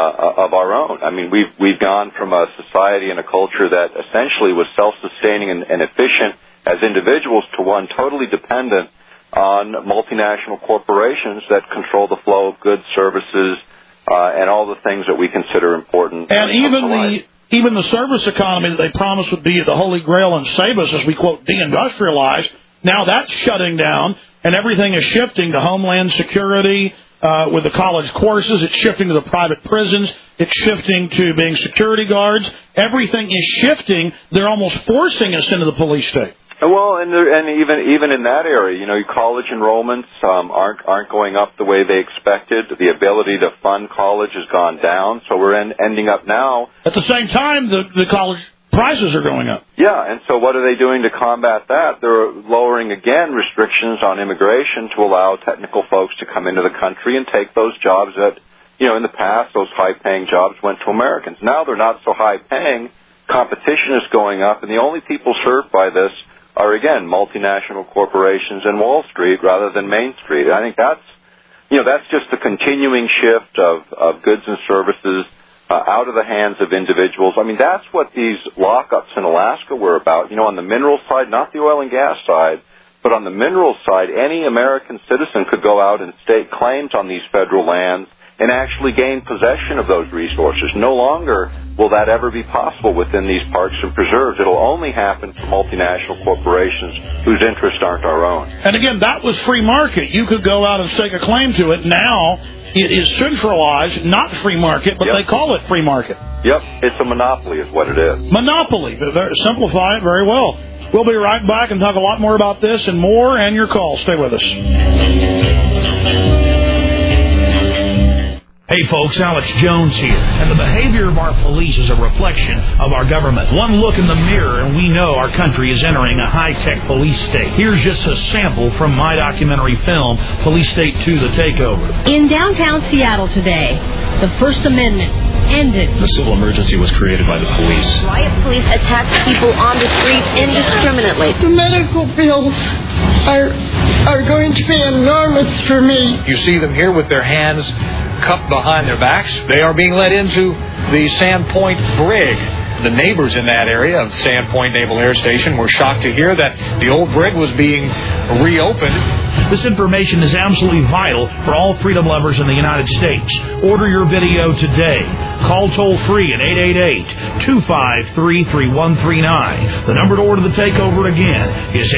of our own. I mean, we've gone from a society and a culture that essentially was self-sustaining and efficient as individuals to one totally dependent on multinational corporations that control the flow of goods, services, and all the things that we consider important. And even the service economy that they promised would be the Holy Grail and save us, as we quote, deindustrialize, now that's shutting down, and everything is shifting to Homeland Security with the college courses. It's shifting to the private prisons. It's shifting to being security guards. Everything is shifting. They're almost forcing us into the police state. Well, and even in that area, your college enrollments aren't going up the way they expected. The ability to fund college has gone down, so we're ending up now. At the same time, the college prices are going up. Yeah, and so what are they doing to combat that? They're lowering, again, restrictions on immigration to allow technical folks to come into the country and take those jobs that, in the past, those high-paying jobs went to Americans. Now they're not so high-paying. Competition is going up, and the only people served by this are, again, multinational corporations and Wall Street rather than Main Street. And I think that's just the continuing shift of goods and services out of the hands of individuals. I mean, that's what these lockups in Alaska were about. On the mineral side, not the oil and gas side, but on the mineral side, any American citizen could go out and stake claims on these federal lands and actually gain possession of those resources. No longer will that ever be possible within these parks and preserves. It'll only happen for multinational corporations whose interests aren't our own. And again, that was free market. You could go out and stake a claim to it. Now it is centralized, not free market, but they call it free market. Yep, it's a monopoly is what it is. Monopoly. Simplify it very well. We'll be right back and talk a lot more about this and more, and your call. Stay with us. Hey folks, Alex Jones here, and the behavior of our police is a reflection of our government. One look in the mirror and we know our country is entering a high-tech police state. Here's just a sample from my documentary film, Police State 2, The Takeover. In downtown Seattle today, the First Amendment ended. The civil emergency was created by the police. Riot police attacked people on the street indiscriminately. The medical bills are going to be enormous for me. You see them here with their hands cupped behind their backs. They are being led into the Sandpoint Brig. The neighbors in that area of Sandpoint Naval Air Station were shocked to hear that the old brig was being reopened. This information is absolutely vital for all freedom lovers in the United States. Order your video today. Call toll-free at 888-253-3139. The number to order the takeover again is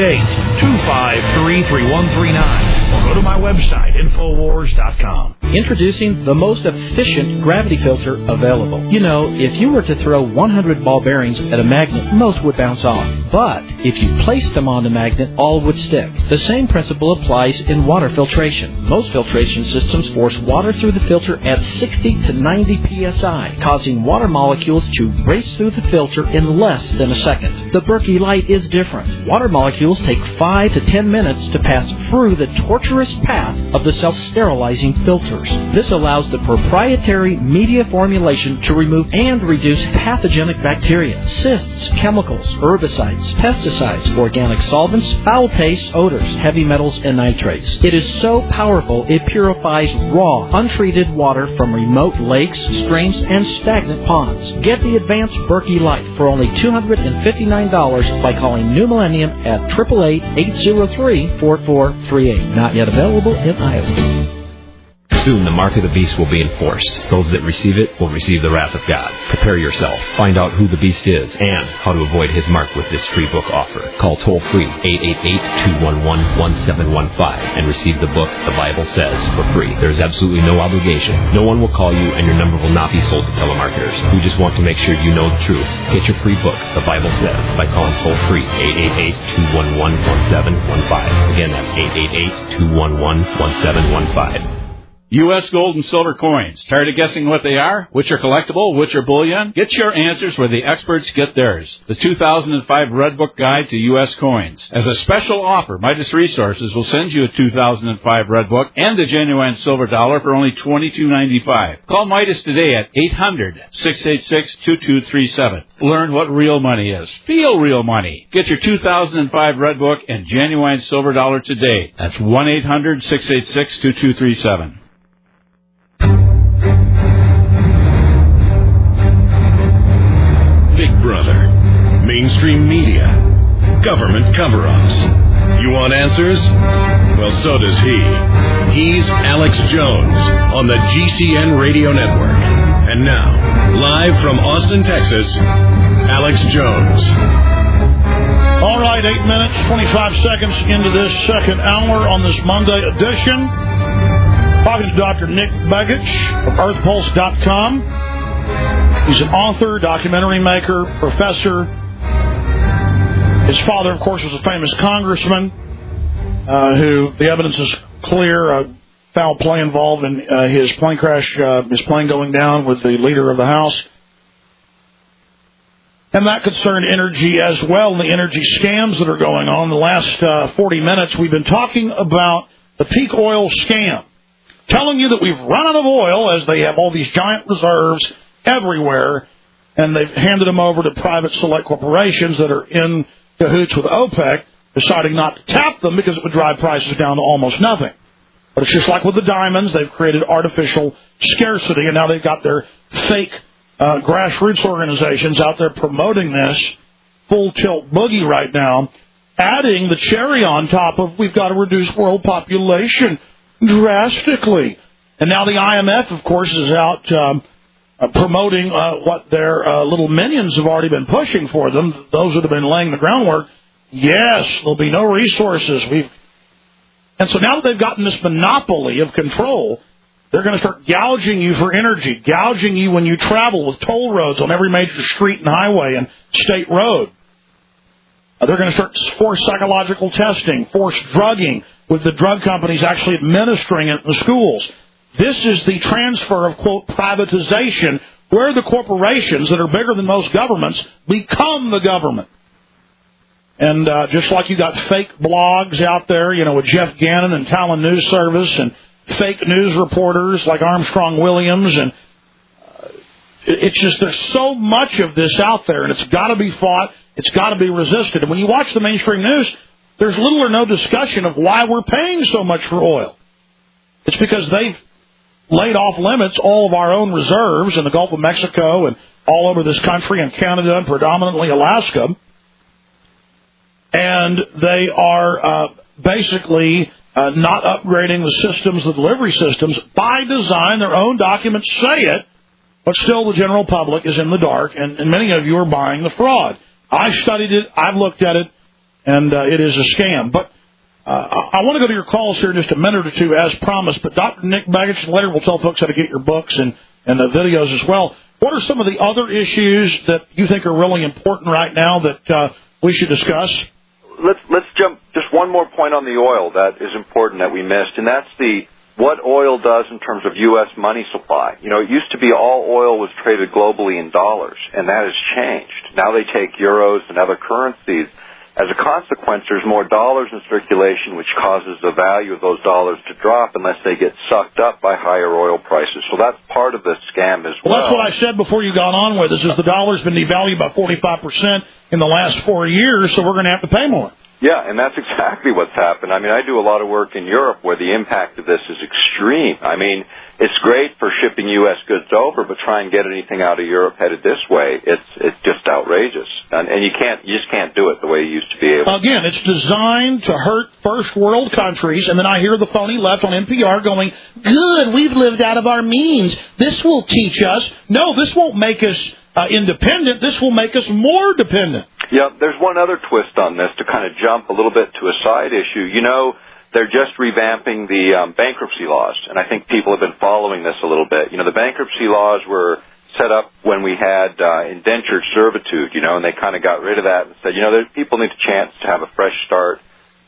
888-253-3139. Or go to my website, Infowars.com. Introducing the most efficient gravity filter available. If you were to throw 100 ball bearings at a magnet, most would bounce off. But if you placed them on the magnet, all would stick. The same principle applies in water filtration. Most filtration systems force water through the filter at 60 to 90 psi, causing water molecules to race through the filter in less than a second. The Berkey Light is different. Water molecules take 5 to 10 minutes to pass through the tortuous path of the self-sterilizing filters. This allows the proprietary media formulation to remove and reduce pathogenic bacteria, cysts, chemicals, herbicides, pesticides, organic solvents, foul tastes, odors, heavy metals, and nitrates. It is so powerful it purifies raw, untreated water from remote lakes, streams, and stagnant ponds. Get the advanced Berkey Light for only $259 by calling New Millennium at 888-803-4438. Not yet available in Iowa. Soon the mark of the beast will be enforced. Those that receive it will receive the wrath of God. Prepare yourself. Find out who the beast is and how to avoid his mark with this free book offer. Call toll-free 888-211-1715 and receive the book The Bible Says for free. There is absolutely no obligation. No one will call you and your number will not be sold to telemarketers. We just want to make sure you know the truth. Get your free book, The Bible Says, by calling toll-free 888-211-1715. Again, that's 888-211-1715. U.S. gold and silver coins. Tired of guessing what they are? Which are collectible? Which are bullion? Get your answers where the experts get theirs. The 2005 Red Book Guide to U.S. Coins. As a special offer, Midas Resources will send you a 2005 Red Book and a genuine silver dollar for only $22.95. Call Midas today at 800-686-2237. Learn what real money is. Feel real money. Get your 2005 Red Book and genuine silver dollar today. That's 1-800-686-2237. Big Brother, mainstream media, government cover-ups. You want answers? Well, so does he. He's Alex Jones on the GCN Radio Network. And now, live from Austin, Texas, Alex Jones. All right, 8 minutes, 25 seconds into this second hour on this Monday edition. Talking to Dr. Nick Begich of EarthPulse.com. He's an author, documentary maker, professor. His father, of course, was a famous congressman who, the evidence is clear, foul play involved in his plane crash, his plane going down with the leader of the House. And that concerned energy as well, and the energy scams that are going on. The last 40 minutes, we've been talking about the peak oil scam, telling you that we've run out of oil as they have all these giant reserves everywhere, and they've handed them over to private select corporations that are in cahoots with OPEC, deciding not to tap them because it would drive prices down to almost nothing. But it's just like with the diamonds, they've created artificial scarcity, and now they've got their fake grassroots organizations out there promoting this full tilt boogie right now, adding the cherry on top of we've got to reduce world population drastically. And now the IMF, of course, is out promoting what their little minions have already been pushing for them, those that have been laying the groundwork. Yes, there'll be no resources. And so now that they've gotten this monopoly of control, they're going to start gouging you for energy, gouging you when you travel with toll roads on every major street and highway and state road. They're going to start forced psychological testing, forced drugging, with the drug companies actually administering it in the schools. This is the transfer of, quote, privatization, where the corporations that are bigger than most governments become the government. And just like you got fake blogs out there, with Jeff Gannon and Talon News Service, and fake news reporters like Armstrong Williams, and it's just there's so much of this out there, and it's got to be fought, it's got to be resisted. And when you watch the mainstream news, there's little or no discussion of why we're paying so much for oil. It's because they've laid off limits all of our own reserves in the Gulf of Mexico and all over this country and Canada and predominantly Alaska. And they are basically not upgrading the systems, the delivery systems, by design. Their own documents say it, but still the general public is in the dark, and many of you are buying the fraud. I studied it, I've looked at it, and it is a scam. But I want to go to your calls here in just a minute or two, as promised. But Dr. Nick Begich, later we'll tell folks how to get your books and the videos as well. What are some of the other issues that you think are really important right now that we should discuss? Let's jump just one more point on the oil that is important that we missed, and that's what oil does in terms of U.S. money supply. It used to be all oil was traded globally in dollars, and that has changed. Now they take euros and other currencies. As a consequence, there's more dollars in circulation, which causes the value of those dollars to drop unless they get sucked up by higher oil prices. So that's part of the scam as well. Well, that's what I said before you got on with us, is the dollar's been devalued by 45% in the last 4 years, so we're going to have to pay more. Yeah, and that's exactly what's happened. I do a lot of work in Europe where the impact of this is extreme. It's great for shipping U.S. goods over, but try and get anything out of Europe headed this way, it's just outrageous. And you just can't do it the way you used to be able. Again, it's designed to hurt first world countries, and then I hear the phony left on NPR going, good, we've lived out of our means. This will teach us. No, this won't make us independent. This will make us more dependent. Yeah, there's one other twist on this to kind of jump a little bit to a side issue. They're just revamping the bankruptcy laws, and I think people have been following this a little bit. The bankruptcy laws were set up when we had indentured servitude, and they kind of got rid of that and said, people need a chance to have a fresh start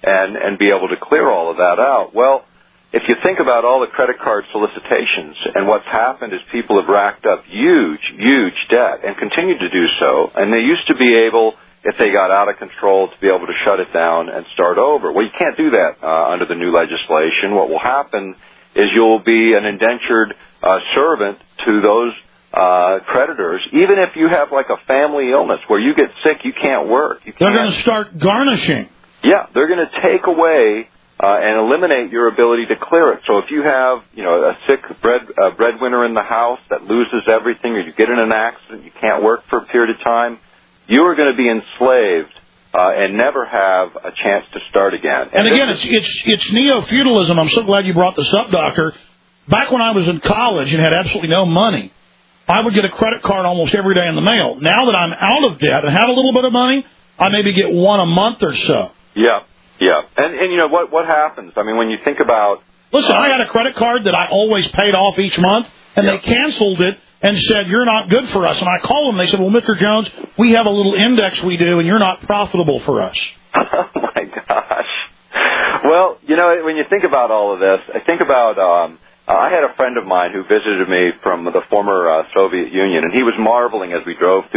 and be able to clear all of that out. Well, if you think about all the credit card solicitations, and what's happened is people have racked up huge, huge debt and continue to do so, and they used to be able, if they got out of control, to be able to shut it down and start over. Well, you can't do that under the new legislation. What will happen is you'll be an indentured servant to those creditors, even if you have like a family illness where you get sick, you can't work. They're going to start garnishing. Yeah, they're going to take away and eliminate your ability to clear it. So if you have, a sick breadwinner in the house that loses everything, or you get in an accident, you can't work for a period of time, you are going to be enslaved and never have a chance to start again. And again, it's neo-feudalism. I'm so glad you brought this up, Doctor. Back when I was in college and had absolutely no money, I would get a credit card almost every day in the mail. Now that I'm out of debt and have a little bit of money, I maybe get one a month or so. Yeah. And you know, what happens? I mean, when you think about... Listen, I had a credit card that I always paid off each month, and they canceled it and said, you're not good for us. And I called them, they said, well, Mr. Jones, we have a little index we do, and you're not profitable for us. Oh, my gosh. Well, you know, when you think about all of this, I think about... I had a friend of mine who visited me from the former Soviet Union, and he was marveling as we drove through